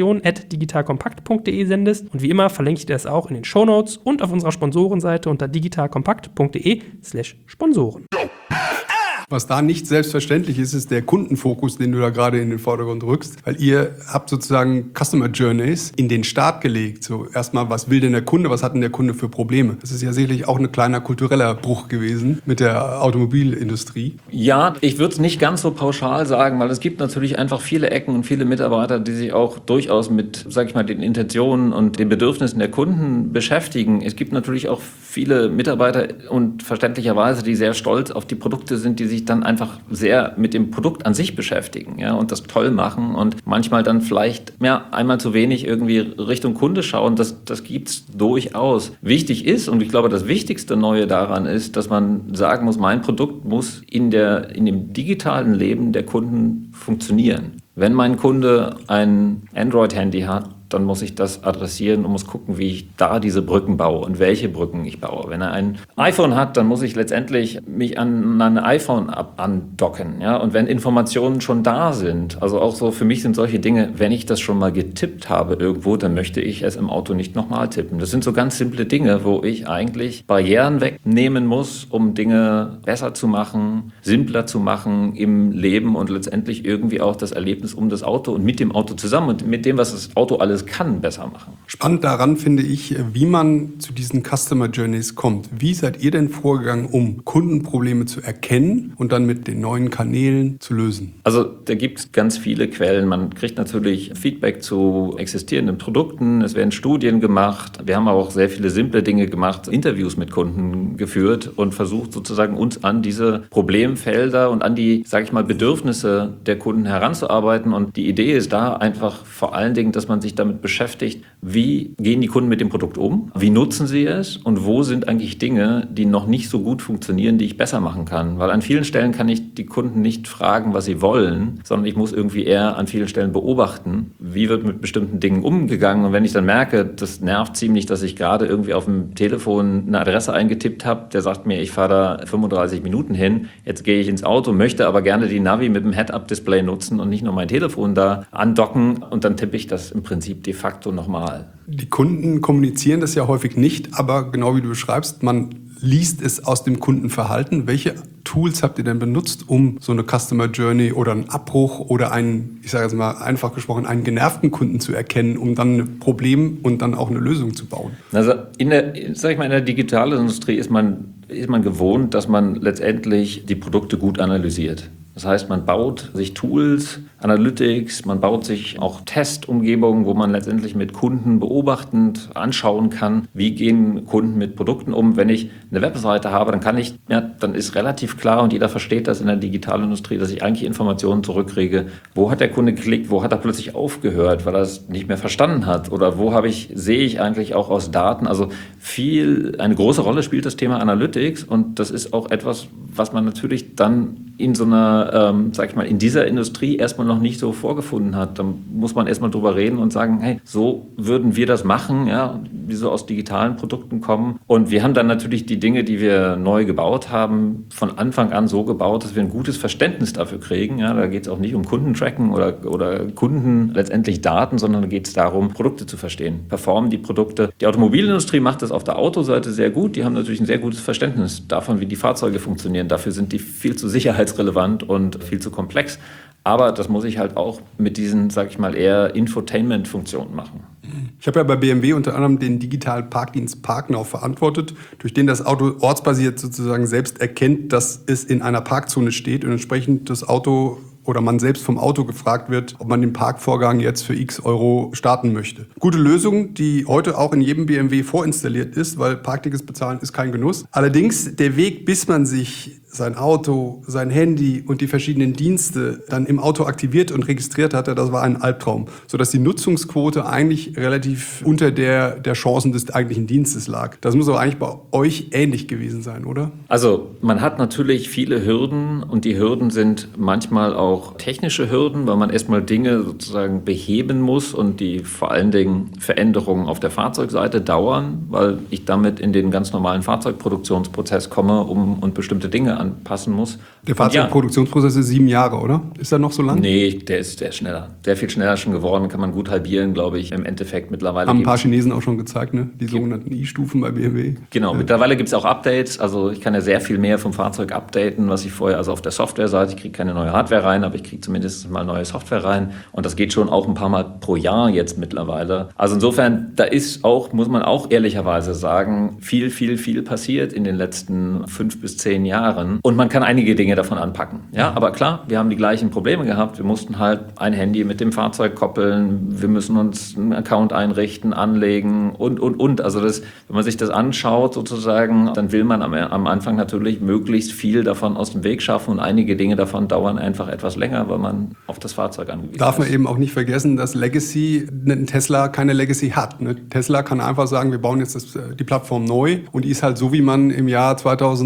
Speaker 3: redaktion@digitalkompakt.de sendest und wie immer verlinke ich dir das auch in den Shownotes und auf unserer Sponsorenseite unter digitalkompakt.de/Sponsoren.
Speaker 1: Was da nicht selbstverständlich ist, ist der Kundenfokus, den du da gerade in den Vordergrund rückst. Weil ihr habt sozusagen Customer Journeys in den Start gelegt. So erstmal, was will denn der Kunde, was hat denn der Kunde für Probleme? Das ist ja sicherlich auch ein kleiner kultureller Bruch gewesen mit der Automobilindustrie.
Speaker 2: Ja, ich würde es nicht ganz so pauschal sagen, weil es gibt natürlich einfach viele Ecken und viele Mitarbeiter, die sich auch durchaus mit, sag ich mal, den Intentionen und den Bedürfnissen der Kunden beschäftigen. Es gibt natürlich auch viele Mitarbeiter und verständlicherweise, die sehr stolz auf die Produkte sind, die sich dann einfach sehr mit dem Produkt an sich beschäftigen, ja, und das toll machen und manchmal dann vielleicht einmal zu wenig irgendwie Richtung Kunde schauen. Das gibt's durchaus. Wichtig ist, und ich glaube, das wichtigste Neue daran ist, dass man sagen muss, mein Produkt muss in dem digitalen Leben der Kunden funktionieren. Wenn mein Kunde ein Android-Handy hat, dann muss ich das adressieren und muss gucken, wie ich da diese Brücken baue und welche Brücken ich baue. Wenn er ein iPhone hat, dann muss ich letztendlich mich an ein iPhone andocken. Ja? Und wenn Informationen schon da sind, also auch so für mich sind solche Dinge, wenn ich das schon mal getippt habe irgendwo, dann möchte ich es im Auto nicht nochmal tippen. Das sind so ganz simple Dinge, wo ich eigentlich Barrieren wegnehmen muss, um Dinge besser zu machen, simpler zu machen im Leben und letztendlich irgendwie auch das Erlebnis um das Auto und mit dem Auto zusammen und mit dem, was das Auto alles kann, besser machen.
Speaker 1: Spannend daran finde ich, wie man zu diesen Customer Journeys kommt. Wie seid ihr denn vorgegangen, um Kundenprobleme zu erkennen und dann mit den neuen Kanälen zu lösen?
Speaker 2: Also da gibt es ganz viele Quellen. Man kriegt natürlich Feedback zu existierenden Produkten. Es werden Studien gemacht. Wir haben auch sehr viele simple Dinge gemacht, Interviews mit Kunden geführt und versucht sozusagen uns an diese Problemfelder und an die, sage ich mal, Bedürfnisse der Kunden heranzuarbeiten. Und die Idee ist da einfach vor allen Dingen, dass man sich damit beschäftigt, wie gehen die Kunden mit dem Produkt um, wie nutzen sie es und wo sind eigentlich Dinge, die noch nicht so gut funktionieren, die ich besser machen kann. Weil an vielen Stellen kann ich die Kunden nicht fragen, was sie wollen, sondern ich muss irgendwie eher an vielen Stellen beobachten, wie wird mit bestimmten Dingen umgegangen. Und wenn ich dann merke, das nervt ziemlich, dass ich gerade irgendwie auf dem Telefon eine Adresse eingetippt habe, der sagt mir, ich fahre da 35 Minuten hin, jetzt gehe ich ins Auto, möchte aber gerne die Navi mit dem Head-Up-Display nutzen und nicht nur mein Telefon da andocken und dann tippe ich das im Prinzip de facto nochmal.
Speaker 1: Die Kunden kommunizieren das ja häufig nicht, aber genau wie du beschreibst, man liest es aus dem Kundenverhalten. Welche Tools habt ihr denn benutzt, um so eine Customer Journey oder einen Abbruch oder einen, ich sage jetzt mal einfach gesprochen, einen genervten Kunden zu erkennen, um dann ein Problem und dann auch eine Lösung zu bauen?
Speaker 2: Also in der Digitalindustrie ist man gewohnt, dass man letztendlich die Produkte gut analysiert. Das heißt, man baut sich Tools, Analytics, man baut sich auch Testumgebungen, wo man letztendlich mit Kunden beobachtend anschauen kann, wie gehen Kunden mit Produkten um. Wenn ich eine Webseite habe, dann ist relativ klar und jeder versteht das in der Digitalindustrie, dass ich eigentlich Informationen zurückkriege. Wo hat der Kunde geklickt? Wo hat er plötzlich aufgehört, weil er es nicht mehr verstanden hat? Oder sehe ich eigentlich auch aus Daten? Also eine große Rolle spielt das Thema Analytics und das ist auch etwas, was man natürlich dann in so einer, in dieser Industrie erstmal noch nicht so vorgefunden hat. Da muss man erstmal drüber reden und sagen, hey, so würden wir das machen, ja, wie so aus digitalen Produkten kommen. Und wir haben dann natürlich die Dinge, die wir neu gebaut haben, von Anfang an so gebaut, dass wir ein gutes Verständnis dafür kriegen. Ja, da geht es auch nicht um Kundentracking oder Kunden letztendlich Daten, sondern da geht es darum, Produkte zu verstehen. Performen die Produkte. Die Automobilindustrie macht das auf der Autoseite sehr gut. Die haben natürlich ein sehr gutes Verständnis davon, wie die Fahrzeuge funktionieren. Dafür sind die viel zu sicherheitsrelevant und viel zu komplex. Aber das muss ich halt auch mit diesen, eher Infotainment-Funktionen machen.
Speaker 1: Ich habe ja bei BMW unter anderem den digitalen Parkdienst Parknow verantwortet, durch den das Auto ortsbasiert sozusagen selbst erkennt, dass es in einer Parkzone steht und entsprechend das Auto oder man selbst vom Auto gefragt wird, ob man den Parkvorgang jetzt für x Euro starten möchte. Gute Lösung, die heute auch in jedem BMW vorinstalliert ist, weil Parktickets bezahlen ist kein Genuss. Allerdings der Weg, bis man sich sein Auto, sein Handy und die verschiedenen Dienste dann im Auto aktiviert und registriert hatte, das war ein Albtraum, sodass die Nutzungsquote eigentlich relativ unter der Chancen des eigentlichen Dienstes lag. Das muss aber eigentlich bei euch ähnlich gewesen sein, oder?
Speaker 2: Also man hat natürlich viele Hürden und die Hürden sind manchmal auch technische Hürden, weil man erstmal Dinge sozusagen beheben muss und die vor allen Dingen Veränderungen auf der Fahrzeugseite dauern, weil ich damit in den ganz normalen Fahrzeugproduktionsprozess komme und bestimmte Dinge anpassen muss.
Speaker 1: Der Fahrzeugproduktionsprozess ist 7 Jahre, oder? Ist er noch so lang?
Speaker 2: Nee, der ist schneller. Sehr viel schneller schon geworden, kann man gut halbieren, glaube ich, im Endeffekt mittlerweile.
Speaker 1: Haben ein paar Chinesen auch schon gezeigt, ne? Die sogenannten I-Stufen bei BMW.
Speaker 2: Genau, mittlerweile gibt es auch Updates, also ich kann ja sehr viel mehr vom Fahrzeug updaten, was ich vorher, also auf der Softwareseite, ich kriege keine neue Hardware rein, aber ich kriege zumindest mal neue Software rein und das geht schon auch ein paar Mal pro Jahr jetzt mittlerweile. Also insofern, da ist auch, muss man auch ehrlicherweise sagen, viel passiert in den letzten 5 bis 10 Jahren. Und man kann einige Dinge davon anpacken. Ja, aber klar, wir haben die gleichen Probleme gehabt. Wir mussten halt ein Handy mit dem Fahrzeug koppeln. Wir müssen uns einen Account einrichten, anlegen und. Also wenn man sich das anschaut sozusagen, dann will man am Anfang natürlich möglichst viel davon aus dem Weg schaffen und einige Dinge davon dauern einfach etwas länger, weil man auf das Fahrzeug angewiesen ist.
Speaker 1: Darf man eben auch nicht vergessen, dass ein Tesla keine Legacy hat. Ne? Tesla kann einfach sagen, wir bauen jetzt die Plattform neu und die ist halt so, wie man im Jahr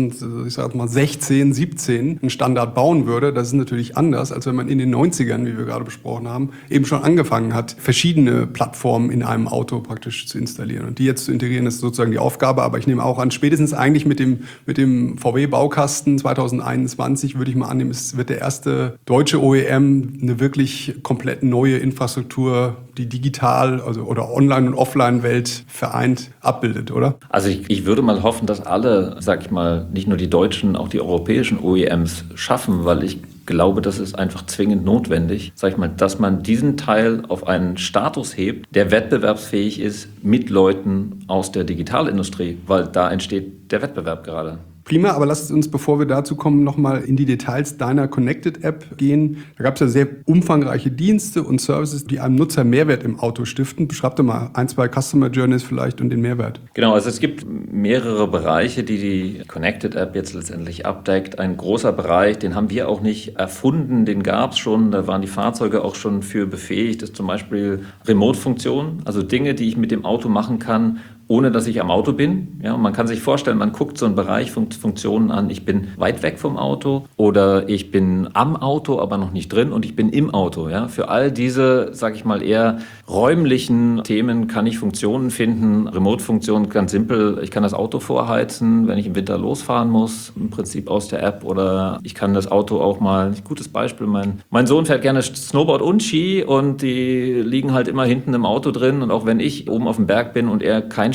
Speaker 1: 2016, 17 einen Standard bauen würde. Das ist natürlich anders, als wenn man in den 90ern, wie wir gerade besprochen haben, eben schon angefangen hat, verschiedene Plattformen in einem Auto praktisch zu installieren. Und die jetzt zu integrieren, ist sozusagen die Aufgabe. Aber ich nehme auch an, spätestens eigentlich mit dem VW-Baukasten 2021, würde ich mal annehmen, es wird der erste deutsche OEM eine wirklich komplett neue Infrastruktur, die digital oder Online- und Offline-Welt vereint, abbildet, oder?
Speaker 2: Also ich würde mal hoffen, dass alle, nicht nur die deutschen, auch die europäischen OEMs schaffen, weil ich glaube, das ist einfach zwingend notwendig, dass man diesen Teil auf einen Status hebt, der wettbewerbsfähig ist mit Leuten aus der Digitalindustrie, weil da entsteht der Wettbewerb gerade.
Speaker 1: Prima, aber lasst uns, bevor wir dazu kommen, nochmal in die Details deiner Connected-App gehen. Da gab es ja sehr umfangreiche Dienste und Services, die einem Nutzer Mehrwert im Auto stiften. Beschreib doch mal 1, 2 Customer Journeys vielleicht und den Mehrwert.
Speaker 2: Genau, also es gibt mehrere Bereiche, die Connected-App jetzt letztendlich abdeckt. Ein großer Bereich, den haben wir auch nicht erfunden, den gab es schon. Da waren die Fahrzeuge auch schon für befähigt. Das ist zum Beispiel Remote-Funktionen, also Dinge, die ich mit dem Auto machen kann, ohne dass ich am Auto bin. Ja, und man kann sich vorstellen, man guckt so einen Bereich Funktionen an, ich bin weit weg vom Auto oder ich bin am Auto, aber noch nicht drin und ich bin im Auto. Ja. Für all diese, eher räumlichen Themen kann ich Funktionen finden. Remote-Funktionen, ganz simpel, ich kann das Auto vorheizen, wenn ich im Winter losfahren muss, im Prinzip aus der App, oder ich kann das Auto auch mal, ein gutes Beispiel, mein Sohn fährt gerne Snowboard und Ski und die liegen halt immer hinten im Auto drin und auch wenn ich oben auf dem Berg bin und er kein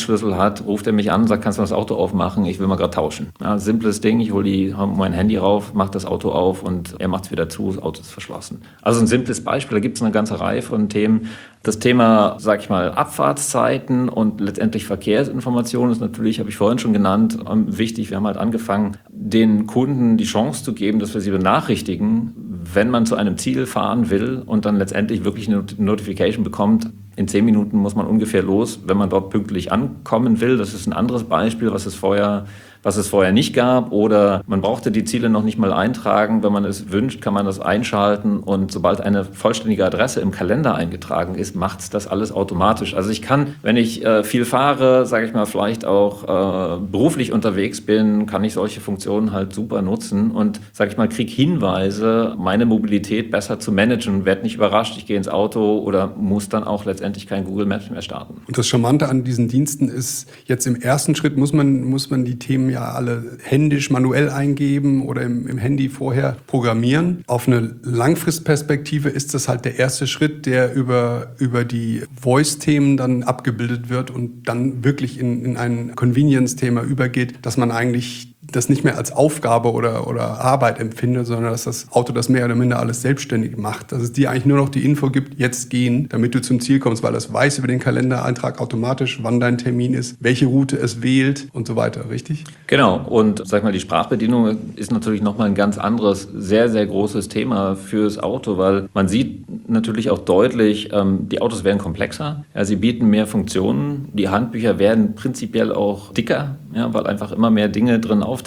Speaker 2: Schlüssel hat, ruft er mich an und sagt, kannst du das Auto aufmachen? Ich will mal gerade tauschen. Ja, simples Ding, ich hole mein Handy rauf, mache das Auto auf und er macht es wieder zu, das Auto ist verschlossen. Also ein simples Beispiel, da gibt es eine ganze Reihe von Themen. Das Thema, sag ich mal, Abfahrtszeiten und letztendlich Verkehrsinformationen ist natürlich, habe ich vorhin schon genannt, wichtig. Wir haben halt angefangen, den Kunden die Chance zu geben, dass wir sie benachrichtigen, wenn man zu einem Ziel fahren will und dann letztendlich wirklich eine Notification bekommt. In 10 Minuten muss man ungefähr los, wenn man dort pünktlich ankommen will. Das ist ein anderes Beispiel, was es vorher nicht gab. Oder man brauchte die Ziele noch nicht mal eintragen. Wenn man es wünscht, kann man das einschalten. Und sobald eine vollständige Adresse im Kalender eingetragen ist, macht es das alles automatisch. Also ich kann, wenn ich viel fahre, sage ich mal, vielleicht auch beruflich unterwegs bin, kann ich solche Funktionen halt super nutzen und, sage ich mal, kriege Hinweise, meine Mobilität besser zu managen. Werde nicht überrascht, ich gehe ins Auto oder muss dann auch letztendlich kein Google Maps mehr starten.
Speaker 1: Und das Charmante an diesen Diensten ist, jetzt im ersten Schritt muss man die Themen ja alle händisch, manuell eingeben oder im Handy vorher programmieren. Auf eine Langfristperspektive ist das halt der erste Schritt, der über die Voice-Themen dann abgebildet wird und dann wirklich in ein Convenience-Thema übergeht, dass man eigentlich das nicht mehr als Aufgabe oder Arbeit empfindet, sondern dass das Auto das mehr oder minder alles selbstständig macht. Dass es dir eigentlich nur noch die Info gibt, jetzt gehen, damit du zum Ziel kommst, weil das weiß über den Kalendereintrag automatisch, wann dein Termin ist, welche Route es wählt und so weiter, richtig?
Speaker 2: Genau, und sag mal, die Sprachbedienung ist natürlich nochmal ein ganz anderes, sehr, sehr großes Thema fürs Auto, weil man sieht natürlich auch deutlich, die Autos werden komplexer, ja, sie bieten mehr Funktionen, die Handbücher werden prinzipiell auch dicker, ja, weil einfach immer mehr Dinge drin auftauchen.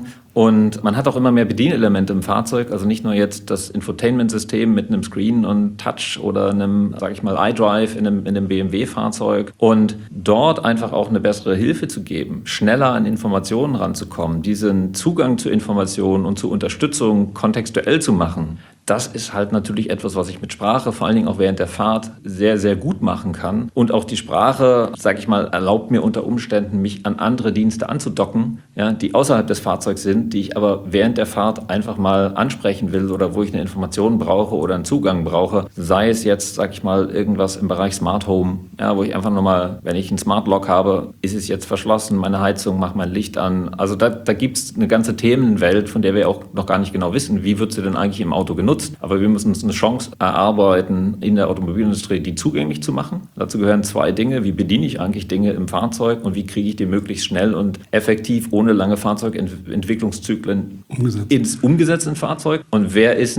Speaker 2: Und man hat auch immer mehr Bedienelemente im Fahrzeug, also nicht nur jetzt das Infotainment-System mit einem Screen und Touch oder einem, sage ich mal, iDrive in einem BMW-Fahrzeug. Und dort einfach auch eine bessere Hilfe zu geben, schneller an Informationen ranzukommen, diesen Zugang zu Informationen und zu Unterstützung kontextuell zu machen. Das ist halt natürlich etwas, was ich mit Sprache, vor allen Dingen auch während der Fahrt, sehr, sehr gut machen kann. Und auch die Sprache, sage ich mal, erlaubt mir unter Umständen, mich an andere Dienste anzudocken, ja, die außerhalb des Fahrzeugs sind, die ich aber während der Fahrt einfach mal ansprechen will oder wo ich eine Information brauche oder einen Zugang brauche. Sei es jetzt, sage ich mal, irgendwas im Bereich Smart Home, ja, wo ich einfach nochmal, wenn ich einen Smart Lock habe, ist es jetzt verschlossen, meine Heizung, macht mein Licht an. Also da gibt es eine ganze Themenwelt, von der wir auch noch gar nicht genau wissen, wie wird sie denn eigentlich im Auto genutzt. Aber wir müssen uns eine Chance erarbeiten, in der Automobilindustrie die zugänglich zu machen. Dazu gehören 2 Dinge. Wie bediene ich eigentlich Dinge im Fahrzeug und wie kriege ich die möglichst schnell und effektiv ohne lange Fahrzeugentwicklungszyklen umgesetzt in Fahrzeug? Und wer ist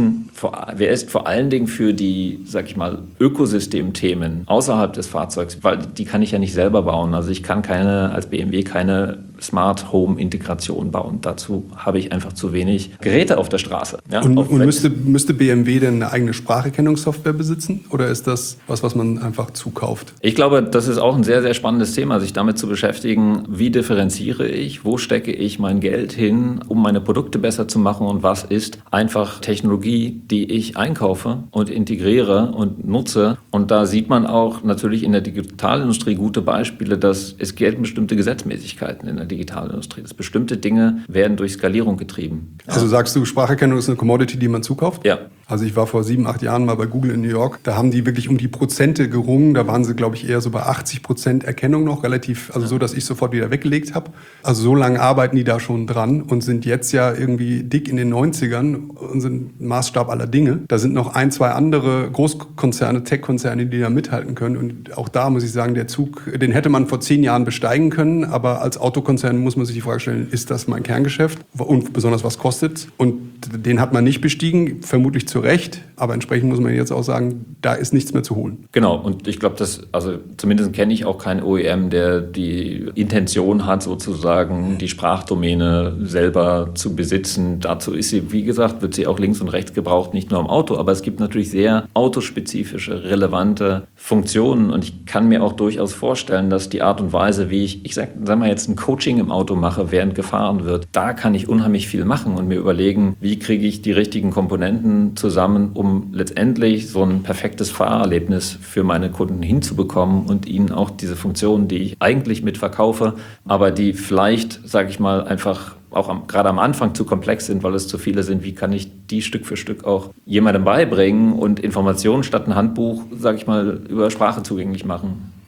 Speaker 2: vor allen Dingen für die, sag ich mal, Ökosystemthemen außerhalb des Fahrzeugs, weil die kann ich ja nicht selber bauen. Also ich kann als BMW keine Smart Home Integration bauen. Dazu habe ich einfach zu wenig Geräte auf der Straße. Ja?
Speaker 1: Und müsste BMW denn eine eigene Spracherkennungssoftware besitzen? Oder ist das was man einfach zukauft?
Speaker 2: Ich glaube, das ist auch ein sehr, sehr spannendes Thema, sich damit zu beschäftigen, wie differenziere ich, wo stecke ich mein Geld hin, um meine Produkte besser zu machen und was ist einfach Technologie, die ich einkaufe und integriere und nutze. Und da sieht man auch natürlich in der Digitalindustrie gute Beispiele, dass es gelten bestimmte Gesetzmäßigkeiten in der Digitalindustrie. Dass bestimmte Dinge werden durch Skalierung getrieben.
Speaker 1: Also sagst du, Spracherkennung ist eine Commodity, die man zukauft?
Speaker 2: Ja.
Speaker 1: Also ich war vor 7, 8 Jahren mal bei Google in New York. Da haben die wirklich um die Prozente gerungen. Da waren sie, glaube ich, eher so bei 80% Erkennung noch. Relativ, also so, dass ich sofort wieder weggelegt habe. Also so lange arbeiten die da schon dran und sind jetzt ja irgendwie dick in den 90ern und sind Maßstab aller Dinge. Da sind noch 1, 2 andere Großkonzerne, Tech-Konzerne, die da mithalten können. Und auch da muss ich sagen, der Zug, den hätte man vor 10 Jahren besteigen können. Aber als Autokonzern muss man sich die Frage stellen, ist das mein Kerngeschäft? Und besonders, was kostet? Und den hat man nicht bestiegen, vermutlich zu Recht. Aber entsprechend muss man jetzt auch sagen, da ist nichts mehr zu holen.
Speaker 2: Genau. Und ich glaube, zumindest kenne ich auch keinen OEM, der die Intention hat, sozusagen die Sprachdomäne selber zu besitzen. Dazu ist sie, wie gesagt, wird sie auch links und rechts gebraucht, nicht nur im Auto. Aber es gibt natürlich sehr autospezifische, relevante Funktionen. Und ich kann mir auch durchaus vorstellen, dass die Art und Weise, wie ich sag mal jetzt ein Coaching im Auto mache, während gefahren wird, da kann ich unheimlich viel machen und mir überlegen, wie kriege ich die richtigen Komponenten zusammen, um letztendlich so ein perfektes Fahrerlebnis für meine Kunden hinzubekommen und ihnen auch diese Funktionen, die ich eigentlich mitverkaufe, aber die vielleicht, sage ich mal, einfach auch gerade am Anfang zu komplex sind, weil es zu viele sind, wie kann ich die Stück für Stück auch jemandem beibringen und Informationen statt ein Handbuch, sage ich mal, über Sprache zugänglich machen.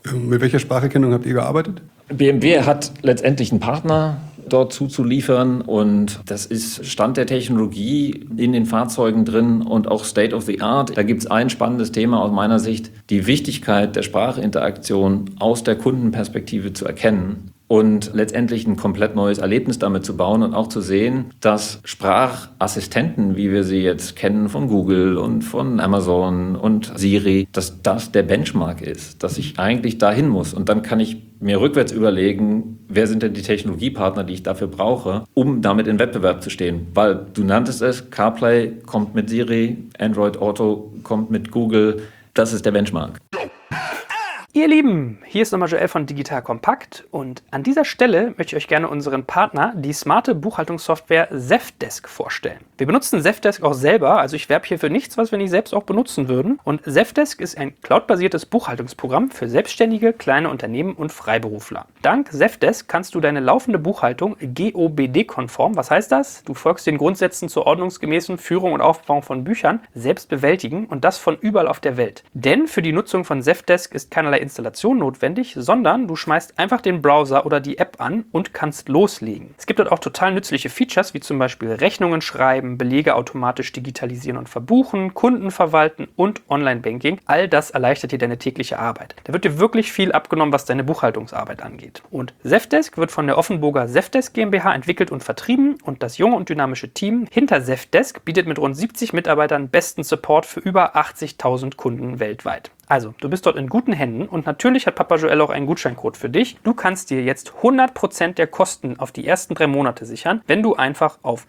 Speaker 1: Mit welcher Spracherkennung habt ihr gearbeitet?
Speaker 2: BMW hat letztendlich einen Partner dort zuzuliefern und das ist Stand der Technologie in den Fahrzeugen drin und auch State of the Art. Da gibt es ein spannendes Thema aus meiner Sicht, die Wichtigkeit der Sprachinteraktion aus der Kundenperspektive zu erkennen und letztendlich ein komplett neues Erlebnis damit zu bauen und auch zu sehen, dass Sprachassistenten, wie wir sie jetzt kennen von Google und von Amazon und Siri, dass das der Benchmark ist, dass ich eigentlich dahin muss. Und dann kann ich mir rückwärts überlegen, wer sind denn die Technologiepartner, die ich dafür brauche, um damit in Wettbewerb zu stehen. Weil du nanntest es, CarPlay kommt mit Siri, Android Auto kommt mit Google, das ist der Benchmark.
Speaker 3: Ihr Lieben, hier ist nochmal Joel von Digital Compact und an dieser Stelle möchte ich euch gerne unseren Partner, die smarte Buchhaltungssoftware Zendesk, vorstellen. Wir benutzen Zendesk auch selber, also ich werbe hier für nichts, was wir nicht selbst auch benutzen würden. Und Zendesk ist ein cloudbasiertes Buchhaltungsprogramm für Selbstständige, kleine Unternehmen und Freiberufler. Dank Zendesk kannst du deine laufende Buchhaltung GOBD-konform, was heißt das? Du folgst den Grundsätzen zur ordnungsgemäßen Führung und Aufbau von Büchern, selbst bewältigen und das von überall auf der Welt. Denn für die Nutzung von Zendesk ist keinerlei Installation notwendig, sondern du schmeißt einfach den Browser oder die App an und kannst loslegen. Es gibt dort auch total nützliche Features, wie zum Beispiel Rechnungen schreiben, Belege automatisch digitalisieren und verbuchen, Kunden verwalten und Online-Banking. All das erleichtert dir deine tägliche Arbeit. Da wird dir wirklich viel abgenommen, was deine Buchhaltungsarbeit angeht. Und Zendesk wird von der Offenburger Zendesk GmbH entwickelt und vertrieben und das junge und dynamische Team hinter Zendesk bietet mit rund 70 Mitarbeitern besten Support für über 80.000 Kunden weltweit. Also, du bist dort in guten Händen und natürlich hat Papa Joel auch einen Gutscheincode für dich. Du kannst dir jetzt 100% der Kosten auf die ersten 3 Monate sichern, wenn du einfach auf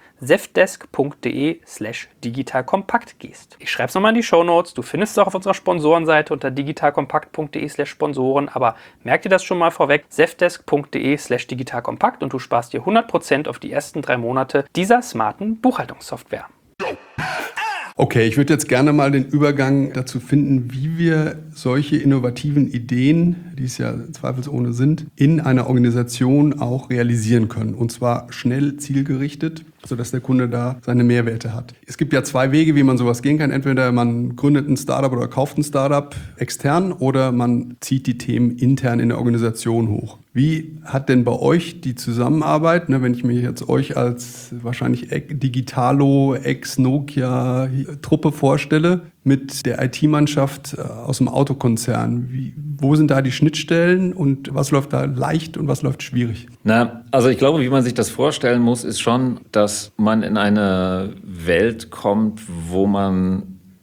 Speaker 3: zendesk.de/digitalkompakt gehst. Ich schreibe es nochmal in die Shownotes. Du findest es auch auf unserer Sponsorenseite unter digitalkompakt.de/Sponsoren. Aber merk dir das schon mal vorweg, zendesk.de/digitalkompakt und du sparst dir 100% auf die ersten 3 Monate dieser smarten Buchhaltungssoftware.
Speaker 1: Okay, ich würde jetzt gerne mal den Übergang dazu finden, wie wir solche innovativen Ideen, die es ja zweifelsohne sind, in einer Organisation auch realisieren können. Und zwar schnell zielgerichtet, sodass der Kunde da seine Mehrwerte hat. Es gibt ja 2 Wege, wie man sowas gehen kann. Entweder man gründet ein Startup oder kauft ein Startup extern oder man zieht die Themen intern in der Organisation hoch. Wie hat denn bei euch die Zusammenarbeit, wenn ich mir jetzt euch als wahrscheinlich Digitalo, Ex-Nokia-Truppe vorstelle, mit der IT-Mannschaft aus dem Autokonzern? Wo sind da die Schnittstellen und was läuft da leicht und was läuft schwierig?
Speaker 2: Also ich glaube, wie man sich das vorstellen muss, ist schon, dass man in eine Welt kommt, wo man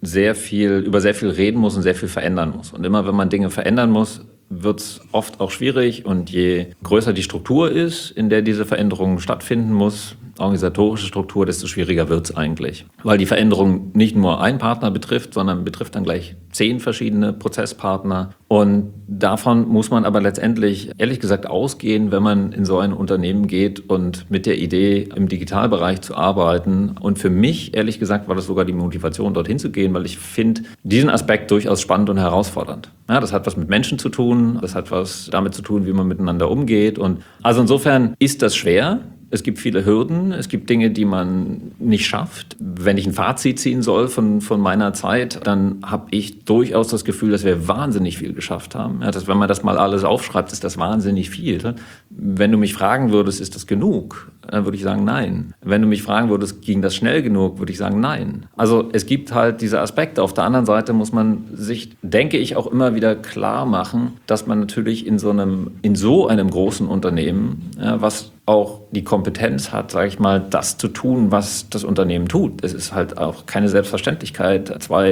Speaker 2: über sehr viel reden muss und sehr viel verändern muss. Und immer wenn man Dinge verändern muss, wird es oft auch schwierig und je größer die Struktur ist, in der diese Veränderung stattfinden muss, organisatorische Struktur, desto schwieriger wird es eigentlich. Weil die Veränderung nicht nur einen Partner betrifft, sondern betrifft dann gleich 10 verschiedene Prozesspartner. Und davon muss man aber letztendlich, ehrlich gesagt, ausgehen, wenn man in so ein Unternehmen geht und mit der Idee, im Digitalbereich zu arbeiten. Und für mich, ehrlich gesagt, war das sogar die Motivation, dorthin zu gehen, weil ich finde diesen Aspekt durchaus spannend und herausfordernd. Ja, das hat was mit Menschen zu tun, das hat was damit zu tun, wie man miteinander umgeht. Und also insofern ist das schwer. Es gibt viele Hürden, es gibt Dinge, die man nicht schafft. Wenn ich ein Fazit ziehen soll von meiner Zeit, dann habe ich durchaus das Gefühl, dass wir wahnsinnig viel geschafft haben. Ja, wenn man das mal alles aufschreibt, ist das wahnsinnig viel. Wenn du mich fragen würdest, ist das genug? Dann würde ich sagen, nein. Wenn du mich fragen würdest, ging das schnell genug, würde ich sagen, nein. Also es gibt halt diese Aspekte. Auf der anderen Seite muss man sich, denke ich, auch immer wieder klar machen, dass man natürlich in so einem großen Unternehmen, ja, was auch die Kompetenz hat, sage ich mal, das zu tun, was das Unternehmen tut. Es ist halt auch keine Selbstverständlichkeit,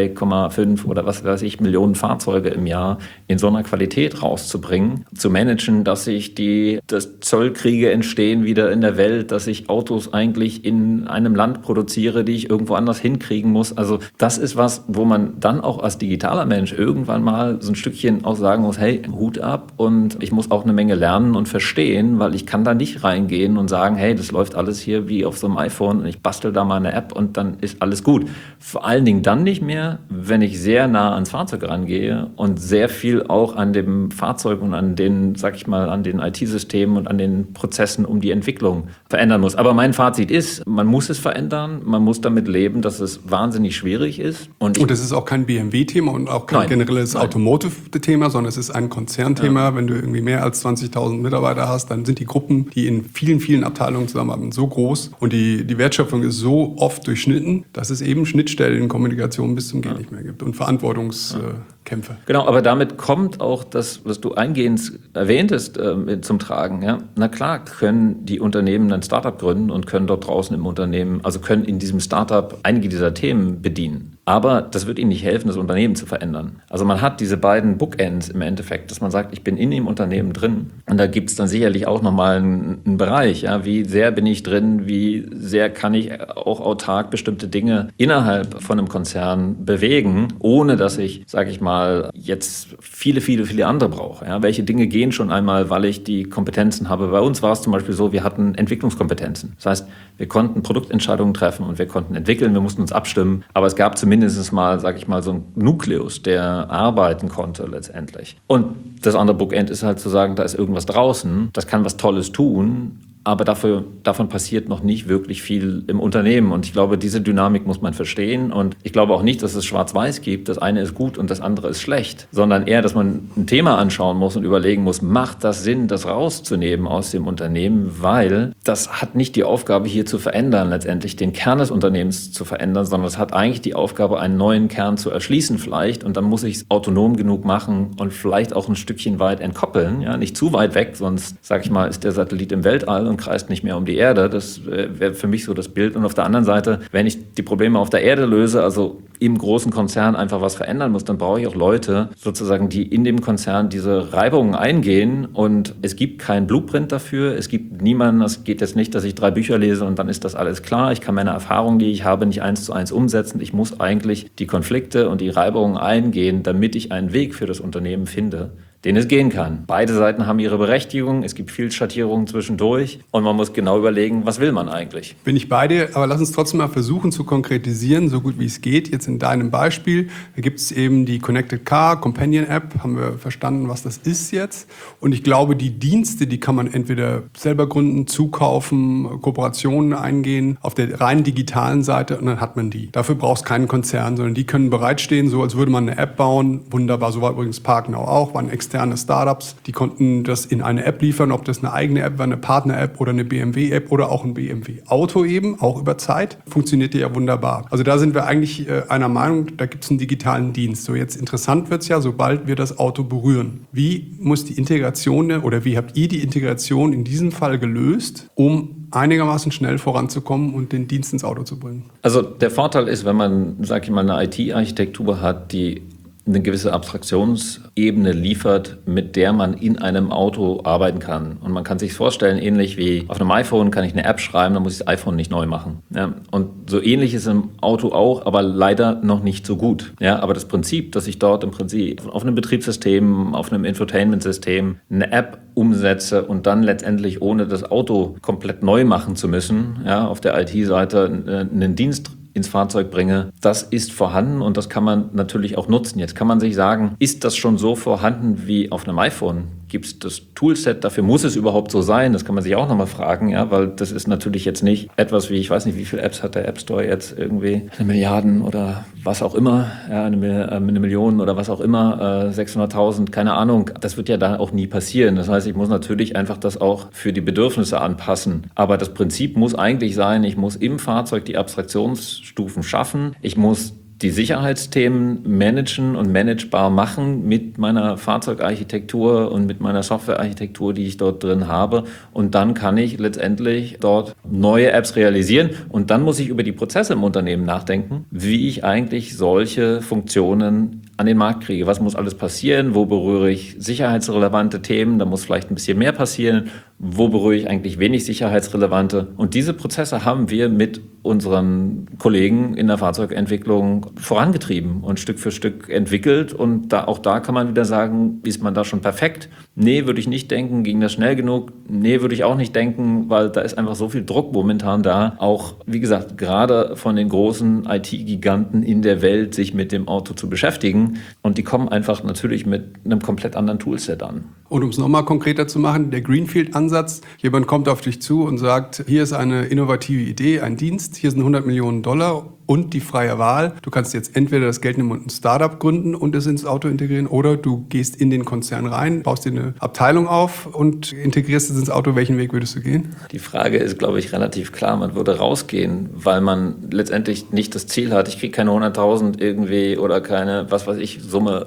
Speaker 2: 2,5 oder was weiß ich, Millionen Fahrzeuge im Jahr in so einer Qualität rauszubringen, zu managen, dass Zollkriege entstehen wieder in der Welt, dass ich Autos eigentlich in einem Land produziere, die ich irgendwo anders hinkriegen muss. Also das ist was, wo man dann auch als digitaler Mensch irgendwann mal so ein Stückchen auch sagen muss, hey, Hut ab und ich muss auch eine Menge lernen und verstehen, weil ich kann da nicht reingehen reingehen und sagen, hey, das läuft alles hier wie auf so einem iPhone und ich bastel da mal eine App und dann ist alles gut. Vor allen Dingen dann nicht mehr, wenn ich sehr nah ans Fahrzeug rangehe und sehr viel auch an dem Fahrzeug und an den, sag ich mal, an den IT-Systemen und an den Prozessen um die Entwicklung verändern muss. Aber mein Fazit ist, man muss es verändern, man muss damit leben, dass es wahnsinnig schwierig ist.
Speaker 1: Und das ist auch kein BMW-Thema und auch kein generelles Automotive-Thema, sondern es ist ein Konzernthema. Ja. Wenn du irgendwie mehr als 20.000 Mitarbeiter hast, dann sind die Gruppen, die in vielen, vielen Abteilungen zusammenarbeiten, so groß und die Wertschöpfung ist so oft durchschnitten, dass es eben Schnittstellen in Kommunikation bis zum Geht nicht mehr gibt und Verantwortungskämpfe.
Speaker 2: Genau, aber damit kommt auch das, was du eingehend erwähntest, zum Tragen. Ja? Na klar, können die Unternehmen ein Startup gründen und können dort draußen im Unternehmen, also können in diesem Startup einige dieser Themen bedienen. Aber das wird ihnen nicht helfen, das Unternehmen zu verändern. Also man hat diese beiden Bookends im Endeffekt, dass man sagt, ich bin in dem Unternehmen drin. Und da gibt es dann sicherlich auch nochmal einen Bereich. Ja, wie sehr bin ich drin, wie sehr kann ich auch autark bestimmte Dinge innerhalb von einem Konzern bewegen, ohne dass ich, sage ich mal, jetzt viele andere brauche. Ja, welche Dinge gehen schon einmal, weil ich die Kompetenzen habe. Bei uns war es zum Beispiel so, wir hatten Entwicklungskompetenzen. Das heißt, wir konnten Produktentscheidungen treffen und wir konnten entwickeln, wir mussten uns abstimmen. Aber es gab zumindest mal, sage ich mal, so einen Nukleus, der arbeiten konnte letztendlich. Und das andere Bookend ist halt zu sagen, da ist irgendwas draußen, das kann was Tolles tun, aber davon passiert noch nicht wirklich viel im Unternehmen. Und ich glaube, diese Dynamik muss man verstehen. Und ich glaube auch nicht, dass es schwarz-weiß gibt. Das eine ist gut und das andere ist schlecht. Sondern eher, dass man ein Thema anschauen muss und überlegen muss, macht das Sinn, das rauszunehmen aus dem Unternehmen? Weil das hat nicht die Aufgabe, hier zu verändern, letztendlich den Kern des Unternehmens zu verändern, sondern es hat eigentlich die Aufgabe, einen neuen Kern zu erschließen vielleicht. Und dann muss ich es autonom genug machen und vielleicht auch ein Stückchen weit entkoppeln. Ja, nicht zu weit weg, sonst, sag ich mal, ist der Satellit im Weltall und kreist nicht mehr um die Erde. Das wäre für mich so das Bild. Und auf der anderen Seite, wenn ich die Probleme auf der Erde löse, also im großen Konzern einfach was verändern muss, dann brauche ich auch Leute sozusagen, die in dem Konzern diese Reibungen eingehen. Und es gibt keinen Blueprint dafür. Es gibt niemanden, es geht jetzt nicht, dass ich 3 Bücher lese und dann ist das alles klar. Ich kann meine Erfahrungen, die ich habe, nicht 1:1 umsetzen. Ich muss eigentlich die Konflikte und die Reibungen eingehen, damit ich einen Weg für das Unternehmen finde, den es gehen kann. Beide Seiten haben ihre Berechtigung, es gibt viel Schattierungen zwischendurch und man muss genau überlegen, was will man eigentlich.
Speaker 1: Bin ich bei dir, aber lass uns trotzdem mal versuchen zu konkretisieren, so gut wie es geht. Jetzt in deinem Beispiel, da gibt es eben die Connected Car Companion App, haben wir verstanden, was das ist jetzt. Und ich glaube, die Dienste, die kann man entweder selber gründen, zukaufen, Kooperationen eingehen, auf der rein digitalen Seite und dann hat man die. Dafür brauchst du keinen Konzern, sondern die können bereitstehen, so als würde man eine App bauen. Wunderbar, so war übrigens Parknow auch, waren externe Startups, die konnten das in eine App liefern, ob das eine eigene App war, eine Partner-App oder eine BMW-App oder auch ein BMW-Auto eben, auch über Zeit, funktionierte ja wunderbar. Also da sind wir eigentlich einer Meinung, da gibt es einen digitalen Dienst. So jetzt interessant wird es ja, sobald wir das Auto berühren. Wie muss die Integration oder wie habt ihr die Integration in diesem Fall gelöst, um einigermaßen schnell voranzukommen und den Dienst ins Auto zu bringen?
Speaker 2: Also der Vorteil ist, wenn man, sag ich mal, eine IT-Architektur hat, die eine gewisse Abstraktionsebene liefert, mit der man in einem Auto arbeiten kann. Und man kann sich vorstellen, ähnlich wie auf einem iPhone kann ich eine App schreiben, dann muss ich das iPhone nicht neu machen. Ja, und so ähnlich ist im Auto auch, aber leider noch nicht so gut. Ja, aber das Prinzip, dass ich dort im Prinzip auf einem Betriebssystem, auf einem Infotainment-System eine App umsetze und dann letztendlich ohne das Auto komplett neu machen zu müssen, ja, auf der IT-Seite einen Dienst ins Fahrzeug bringe, das ist vorhanden und das kann man natürlich auch nutzen. Jetzt kann man sich sagen, ist das schon so vorhanden wie auf einem iPhone? Gibt es das Toolset dafür? Muss es überhaupt so sein? Das kann man sich auch nochmal fragen, ja, weil das ist natürlich jetzt nicht etwas wie, ich weiß nicht, wie viele Apps hat der App Store jetzt irgendwie, 1 Milliarde oder was auch immer, ja, eine Million oder was auch immer, 600.000, keine Ahnung. Das wird ja da auch nie passieren. Das heißt, ich muss natürlich einfach das auch für die Bedürfnisse anpassen. Aber das Prinzip muss eigentlich sein, ich muss im Fahrzeug die Abstraktionsstufen schaffen. Ich muss die Sicherheitsthemen managen und managebar machen mit meiner Fahrzeugarchitektur und mit meiner Softwarearchitektur, die ich dort drin habe. Und dann kann ich letztendlich dort neue Apps realisieren. Und dann muss ich über die Prozesse im Unternehmen nachdenken, wie ich eigentlich solche Funktionen an den Markt kriege. Was muss alles passieren? Wo berühre ich sicherheitsrelevante Themen? Da muss vielleicht ein bisschen mehr passieren. wo berühre ich eigentlich wenig sicherheitsrelevante. Und diese Prozesse haben wir mit unseren Kollegen in der Fahrzeugentwicklung vorangetrieben und Stück für Stück entwickelt. Und auch da kann man wieder sagen, ist man da schon perfekt? Nee, würde ich nicht denken. Ging das schnell genug? Nee, würde ich auch nicht denken, weil da ist einfach so viel Druck momentan da. Auch, wie gesagt, gerade von den großen IT-Giganten in der Welt, sich mit dem Auto zu beschäftigen. Und die kommen einfach natürlich mit einem komplett anderen Toolset an.
Speaker 1: Und um es nochmal konkreter zu machen, der Greenfield-Ansatz, jemand kommt auf dich zu und sagt, hier ist eine innovative Idee, ein Dienst, hier sind $100 Millionen und die freie Wahl. Du kannst jetzt entweder das Geld nehmen und ein Startup gründen und es ins Auto integrieren oder du gehst in den Konzern rein, baust dir eine Abteilung auf und integrierst es ins Auto. Welchen Weg würdest du gehen?
Speaker 2: Die Frage ist, glaube ich, relativ klar. Man würde rausgehen, weil man letztendlich nicht das Ziel hat, ich kriege keine 100.000 irgendwie oder keine, was weiß ich, Summe,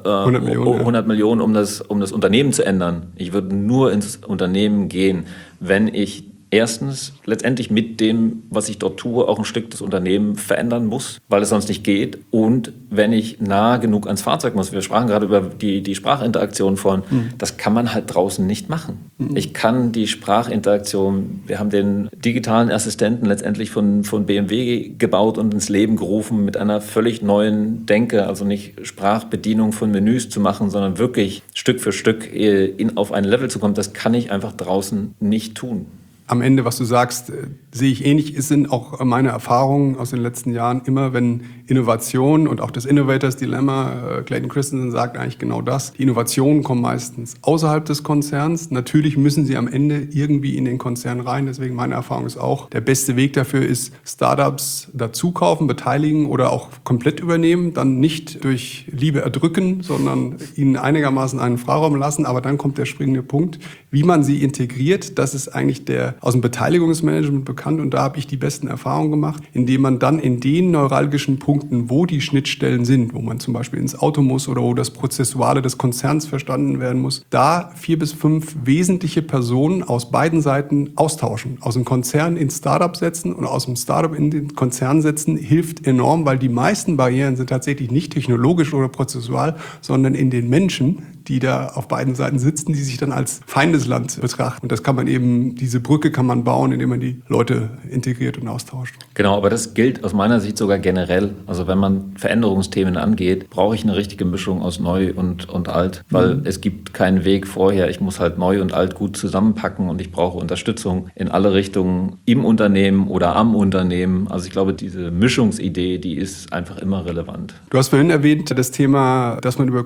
Speaker 2: 100 Millionen, um das Unternehmen zu ändern. Ich würde nur ins Unternehmen gehen, wenn ich erstens letztendlich mit dem, was ich dort tue, auch ein Stück des Unternehmens verändern muss, weil es sonst nicht geht. Und wenn ich nah genug ans Fahrzeug muss, wir sprachen gerade über die Sprachinteraktion das kann man halt draußen nicht machen. Ich kann die Sprachinteraktion, wir haben den digitalen Assistenten letztendlich von BMW gebaut und ins Leben gerufen mit einer völlig neuen Denke, also nicht Sprachbedienung von Menüs zu machen, sondern wirklich Stück für Stück auf ein Level zu kommen. Das kann ich einfach draußen nicht tun.
Speaker 1: Am Ende, was du sagst, sehe ich ähnlich. Es sind auch meine Erfahrungen aus den letzten Jahren immer, wenn Innovation und auch das Innovators Dilemma, Clayton Christensen sagt eigentlich genau das, die Innovationen kommen meistens außerhalb des Konzerns. Natürlich müssen sie am Ende irgendwie in den Konzern rein. Deswegen meine Erfahrung ist auch, der beste Weg dafür ist, Startups dazu kaufen, beteiligen oder auch komplett übernehmen. Dann nicht durch Liebe erdrücken, sondern ihnen einigermaßen einen Freiraum lassen. Aber dann kommt der springende Punkt, wie man sie integriert. Das ist eigentlich aus dem Beteiligungsmanagement bekannt und da habe ich die besten Erfahrungen gemacht, indem man dann in den neuralgischen Punkten, wo die Schnittstellen sind, wo man zum Beispiel ins Auto muss oder wo das Prozessuale des Konzerns verstanden werden muss, da 4 bis 5 wesentliche Personen aus beiden Seiten austauschen. Aus dem Konzern ins Startup setzen und aus dem Startup in den Konzern setzen, hilft enorm, weil die meisten Barrieren sind tatsächlich nicht technologisch oder prozessual, sondern in den Menschen, die da auf beiden Seiten sitzen, die sich dann als Feindesland betrachten. Und das kann man eben, diese Brücke kann man bauen, indem man die Leute integriert und austauscht.
Speaker 2: Genau, aber das gilt aus meiner Sicht sogar generell. Also wenn man Veränderungsthemen angeht, brauche ich eine richtige Mischung aus neu und alt, weil es gibt keinen Weg vorher. Ich muss halt neu und alt gut zusammenpacken und ich brauche Unterstützung in alle Richtungen im Unternehmen oder am Unternehmen. Also ich glaube, diese Mischungsidee, die ist einfach immer relevant.
Speaker 1: Du hast vorhin erwähnt, das Thema, dass man über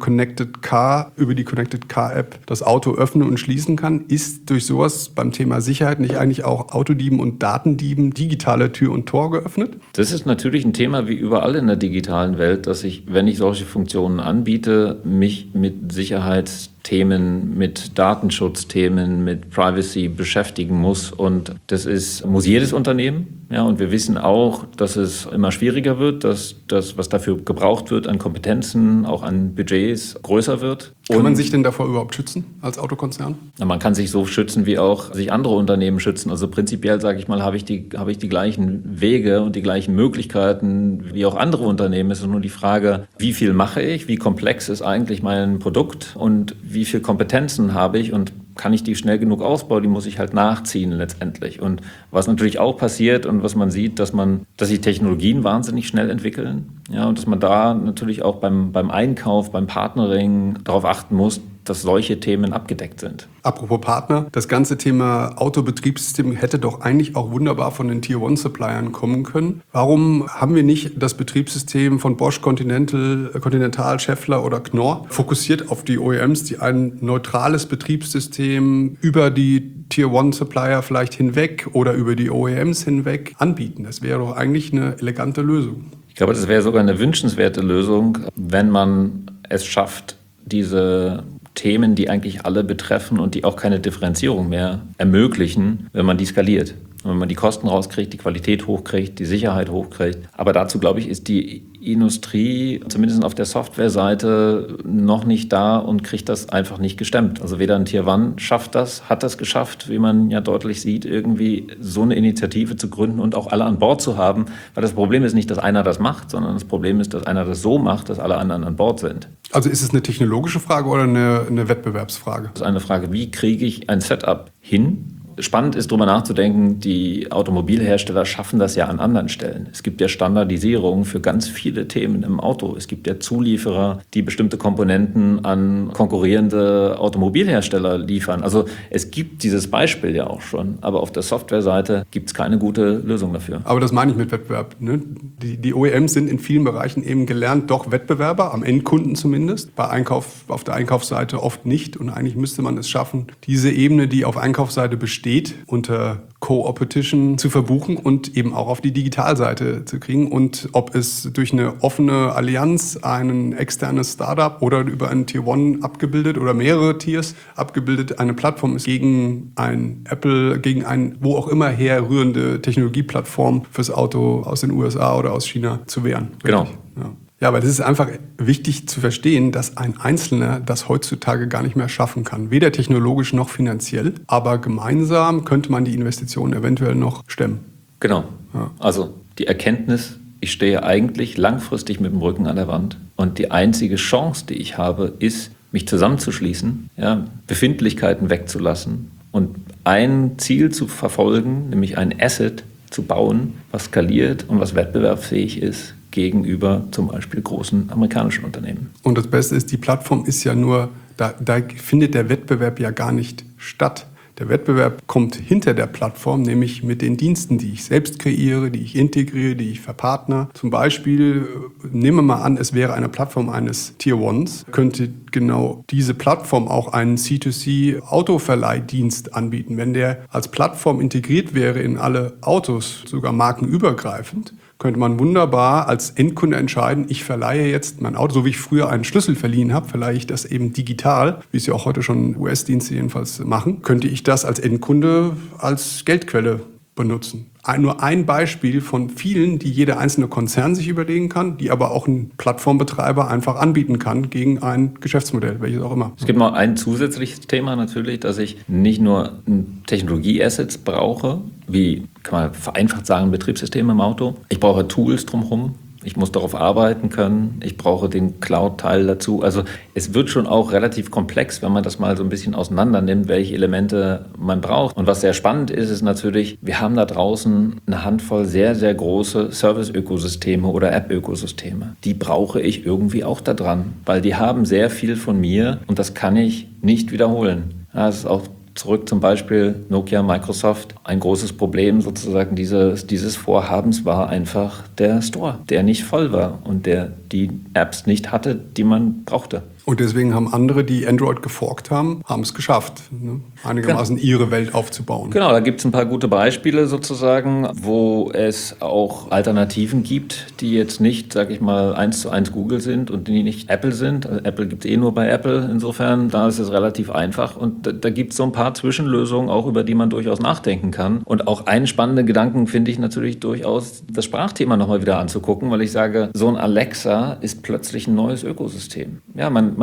Speaker 1: die Connected Car App das Auto öffnen und schließen kann. Ist durch sowas beim Thema Sicherheit nicht eigentlich auch Autodieben und Datendieben digitale Tür und Tor geöffnet?
Speaker 2: Das ist natürlich ein Thema wie überall in der digitalen Welt, dass ich, wenn ich solche Funktionen anbiete, mich mit Sicherheitsthemen, mit Datenschutzthemen, mit Privacy beschäftigen muss. Und das muss jedes Unternehmen. Ja, und wir wissen auch, dass es immer schwieriger wird, dass das, was dafür gebraucht wird an Kompetenzen, auch an Budgets, größer wird.
Speaker 1: Kann man sich denn davor überhaupt schützen als Autokonzern?
Speaker 2: Na, man kann sich so schützen, wie auch sich andere Unternehmen schützen. Also prinzipiell, sage ich mal, habe ich die gleichen Wege und die gleichen Möglichkeiten wie auch andere Unternehmen. Es ist nur die Frage, wie viel mache ich, wie komplex ist eigentlich mein Produkt und wie viel Kompetenzen habe ich und kann ich die schnell genug ausbauen, die muss ich halt nachziehen letztendlich. Und was natürlich auch passiert und was man sieht, dass sich Technologien wahnsinnig schnell entwickeln. Ja, und dass man da natürlich auch beim Einkauf, beim Partnering darauf achten muss, dass solche Themen abgedeckt sind.
Speaker 1: Apropos Partner, das ganze Thema Autobetriebssystem hätte doch eigentlich auch wunderbar von den Tier-1-Suppliern kommen können. Warum haben wir nicht das Betriebssystem von Bosch, Continental, Schaeffler oder Knorr fokussiert auf die OEMs, die ein neutrales Betriebssystem über die Tier-1-Supplier vielleicht hinweg oder über die OEMs hinweg anbieten? Das wäre doch eigentlich eine elegante Lösung.
Speaker 2: Ich glaube, das wäre sogar eine wünschenswerte Lösung, wenn man es schafft, diese Themen, die eigentlich alle betreffen und die auch keine Differenzierung mehr ermöglichen, wenn man die skaliert. Wenn man die Kosten rauskriegt, die Qualität hochkriegt, die Sicherheit hochkriegt. Aber dazu, glaube ich, ist die Industrie, zumindest auf der Softwareseite, noch nicht da und kriegt das einfach nicht gestemmt. Also weder ein Tier 1 hat das geschafft, wie man ja deutlich sieht, irgendwie so eine Initiative zu gründen und auch alle an Bord zu haben. Weil das Problem ist nicht, dass einer das macht, sondern das Problem ist, dass einer das so macht, dass alle anderen an Bord sind.
Speaker 1: Also ist es eine technologische Frage oder eine Wettbewerbsfrage?
Speaker 2: Das ist eine Frage, wie kriege ich ein Setup hin, Spannend ist, darüber nachzudenken, die Automobilhersteller schaffen das ja an anderen Stellen. Es gibt ja Standardisierung für ganz viele Themen im Auto. Es gibt ja Zulieferer, die bestimmte Komponenten an konkurrierende Automobilhersteller liefern. Also es gibt dieses Beispiel ja auch schon, aber auf der Softwareseite gibt es keine gute Lösung dafür.
Speaker 1: Aber das meine ich mit Wettbewerb. Ne? Die OEMs sind in vielen Bereichen eben gelernt doch Wettbewerber, am Endkunden zumindest. Auf der Einkaufsseite oft nicht. Und eigentlich müsste man es schaffen, diese Ebene, die auf Einkaufsseite besteht, unter Co-Opetition zu verbuchen und eben auch auf die Digitalseite zu kriegen. Und ob es durch eine offene Allianz, ein externes Startup oder über einen Tier 1 abgebildet oder mehrere Tiers abgebildet, eine Plattform ist gegen ein Apple, gegen ein wo auch immer herrührende Technologieplattform fürs Auto aus den USA oder aus China zu wehren.
Speaker 2: Genau.
Speaker 1: Ja. Ja, aber das ist einfach wichtig zu verstehen, dass ein Einzelner das heutzutage gar nicht mehr schaffen kann. Weder technologisch noch finanziell. Aber gemeinsam könnte man die Investitionen eventuell noch stemmen.
Speaker 2: Genau. Ja. Also die Erkenntnis, ich stehe eigentlich langfristig mit dem Rücken an der Wand. Und die einzige Chance, die ich habe, ist, mich zusammenzuschließen, ja, Befindlichkeiten wegzulassen und ein Ziel zu verfolgen, nämlich ein Asset zu bauen, was skaliert und was wettbewerbsfähig ist gegenüber zum Beispiel großen amerikanischen Unternehmen.
Speaker 1: Und das Beste ist, die Plattform ist ja nur, da findet der Wettbewerb ja gar nicht statt. Der Wettbewerb kommt hinter der Plattform, nämlich mit den Diensten, die ich selbst kreiere, die ich integriere, die ich verpartner. Zum Beispiel, nehmen wir mal an, es wäre eine Plattform eines Tier 1, könnte genau diese Plattform auch einen C2C-Autoverleihdienst anbieten. Wenn der als Plattform integriert wäre in alle Autos, sogar markenübergreifend, könnte man wunderbar als Endkunde entscheiden, ich verleihe jetzt mein Auto, so wie ich früher einen Schlüssel verliehen habe, verleihe ich das eben digital, wie es ja auch heute schon US-Dienste jedenfalls machen, könnte ich das als Endkunde als Geldquelle benutzen. Nur ein Beispiel von vielen, die jeder einzelne Konzern sich überlegen kann, die aber auch ein Plattformbetreiber einfach anbieten kann gegen ein Geschäftsmodell, welches auch immer.
Speaker 2: Es gibt noch ein zusätzliches Thema natürlich, dass ich nicht nur Technologie-Assets brauche, wie kann man vereinfacht sagen, Betriebssysteme im Auto. Ich brauche Tools drumherum. Ich muss darauf arbeiten können. Ich brauche den Cloud-Teil dazu. Also es wird schon auch relativ komplex, wenn man das mal so ein bisschen auseinander nimmt, welche Elemente man braucht. Und was sehr spannend ist, ist natürlich, wir haben da draußen eine Handvoll sehr, sehr große Service-Ökosysteme oder App-Ökosysteme. Die brauche ich irgendwie auch da dran, weil die haben sehr viel von mir und das kann ich nicht wiederholen. Das ist auch zurück zum Beispiel Nokia, Microsoft. Ein großes Problem sozusagen dieses Vorhabens war einfach der Store, der nicht voll war und der die Apps nicht hatte, die man brauchte.
Speaker 1: Und deswegen haben andere, die Android geforkt haben, es geschafft, einigermaßen ihre Welt aufzubauen.
Speaker 2: Genau, da gibt es ein paar gute Beispiele sozusagen, wo es auch Alternativen gibt, die jetzt nicht, sag ich mal, 1:1 Google sind und die nicht Apple sind. Also Apple gibt es nur bei Apple, insofern, da ist es relativ einfach. Und da gibt es so ein paar Zwischenlösungen auch, über die man durchaus nachdenken kann. Und auch einen spannenden Gedanken finde ich natürlich durchaus, das Sprachthema nochmal wieder anzugucken, weil ich sage, so ein Alexa ist plötzlich ein neues Ökosystem. Ja, man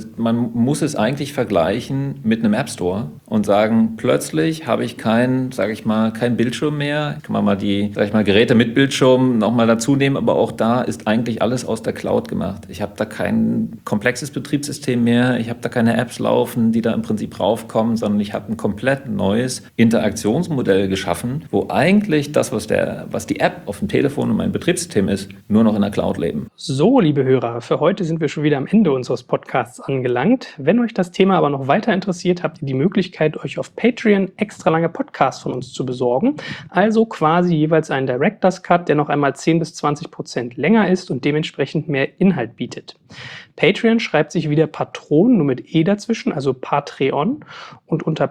Speaker 2: muss es eigentlich vergleichen mit einem App Store und sagen, plötzlich habe ich kein Bildschirm mehr. Kann man mal die, Geräte mit Bildschirm nochmal dazu nehmen, aber auch da ist eigentlich alles aus der Cloud gemacht. Ich habe da kein komplexes Betriebssystem mehr, ich habe da keine Apps laufen, die da im Prinzip raufkommen, sondern ich habe ein komplett neues Interaktionsmodell geschaffen, wo eigentlich das, was die App auf dem Telefon und mein Betriebssystem ist, nur noch in der Cloud leben.
Speaker 3: So, liebe Hörer, für heute sind wir schon wieder am Ende unseres Podcasts angelangt. Wenn euch das Thema aber noch weiter interessiert, habt ihr die Möglichkeit, euch auf Patreon extra lange Podcasts von uns zu besorgen. Also quasi jeweils einen Director's Cut, der noch einmal 10-20% länger ist und dementsprechend mehr Inhalt bietet. Patreon schreibt sich wieder Patron, nur mit E dazwischen, also Patreon. Und unter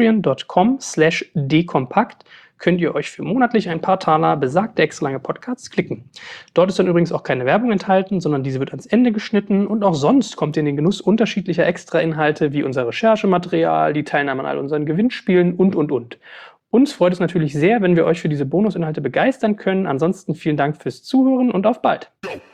Speaker 3: patreon.com/dekompakt könnt ihr euch für monatlich ein paar Taler besagte extra lange Podcasts klicken. Dort ist dann übrigens auch keine Werbung enthalten, sondern diese wird ans Ende geschnitten und auch sonst kommt ihr in den Genuss unterschiedlicher Extrainhalte wie unser Recherchematerial, die Teilnahme an all unseren Gewinnspielen und. Uns freut es natürlich sehr, wenn wir euch für diese Bonusinhalte begeistern können. Ansonsten vielen Dank fürs Zuhören und auf bald.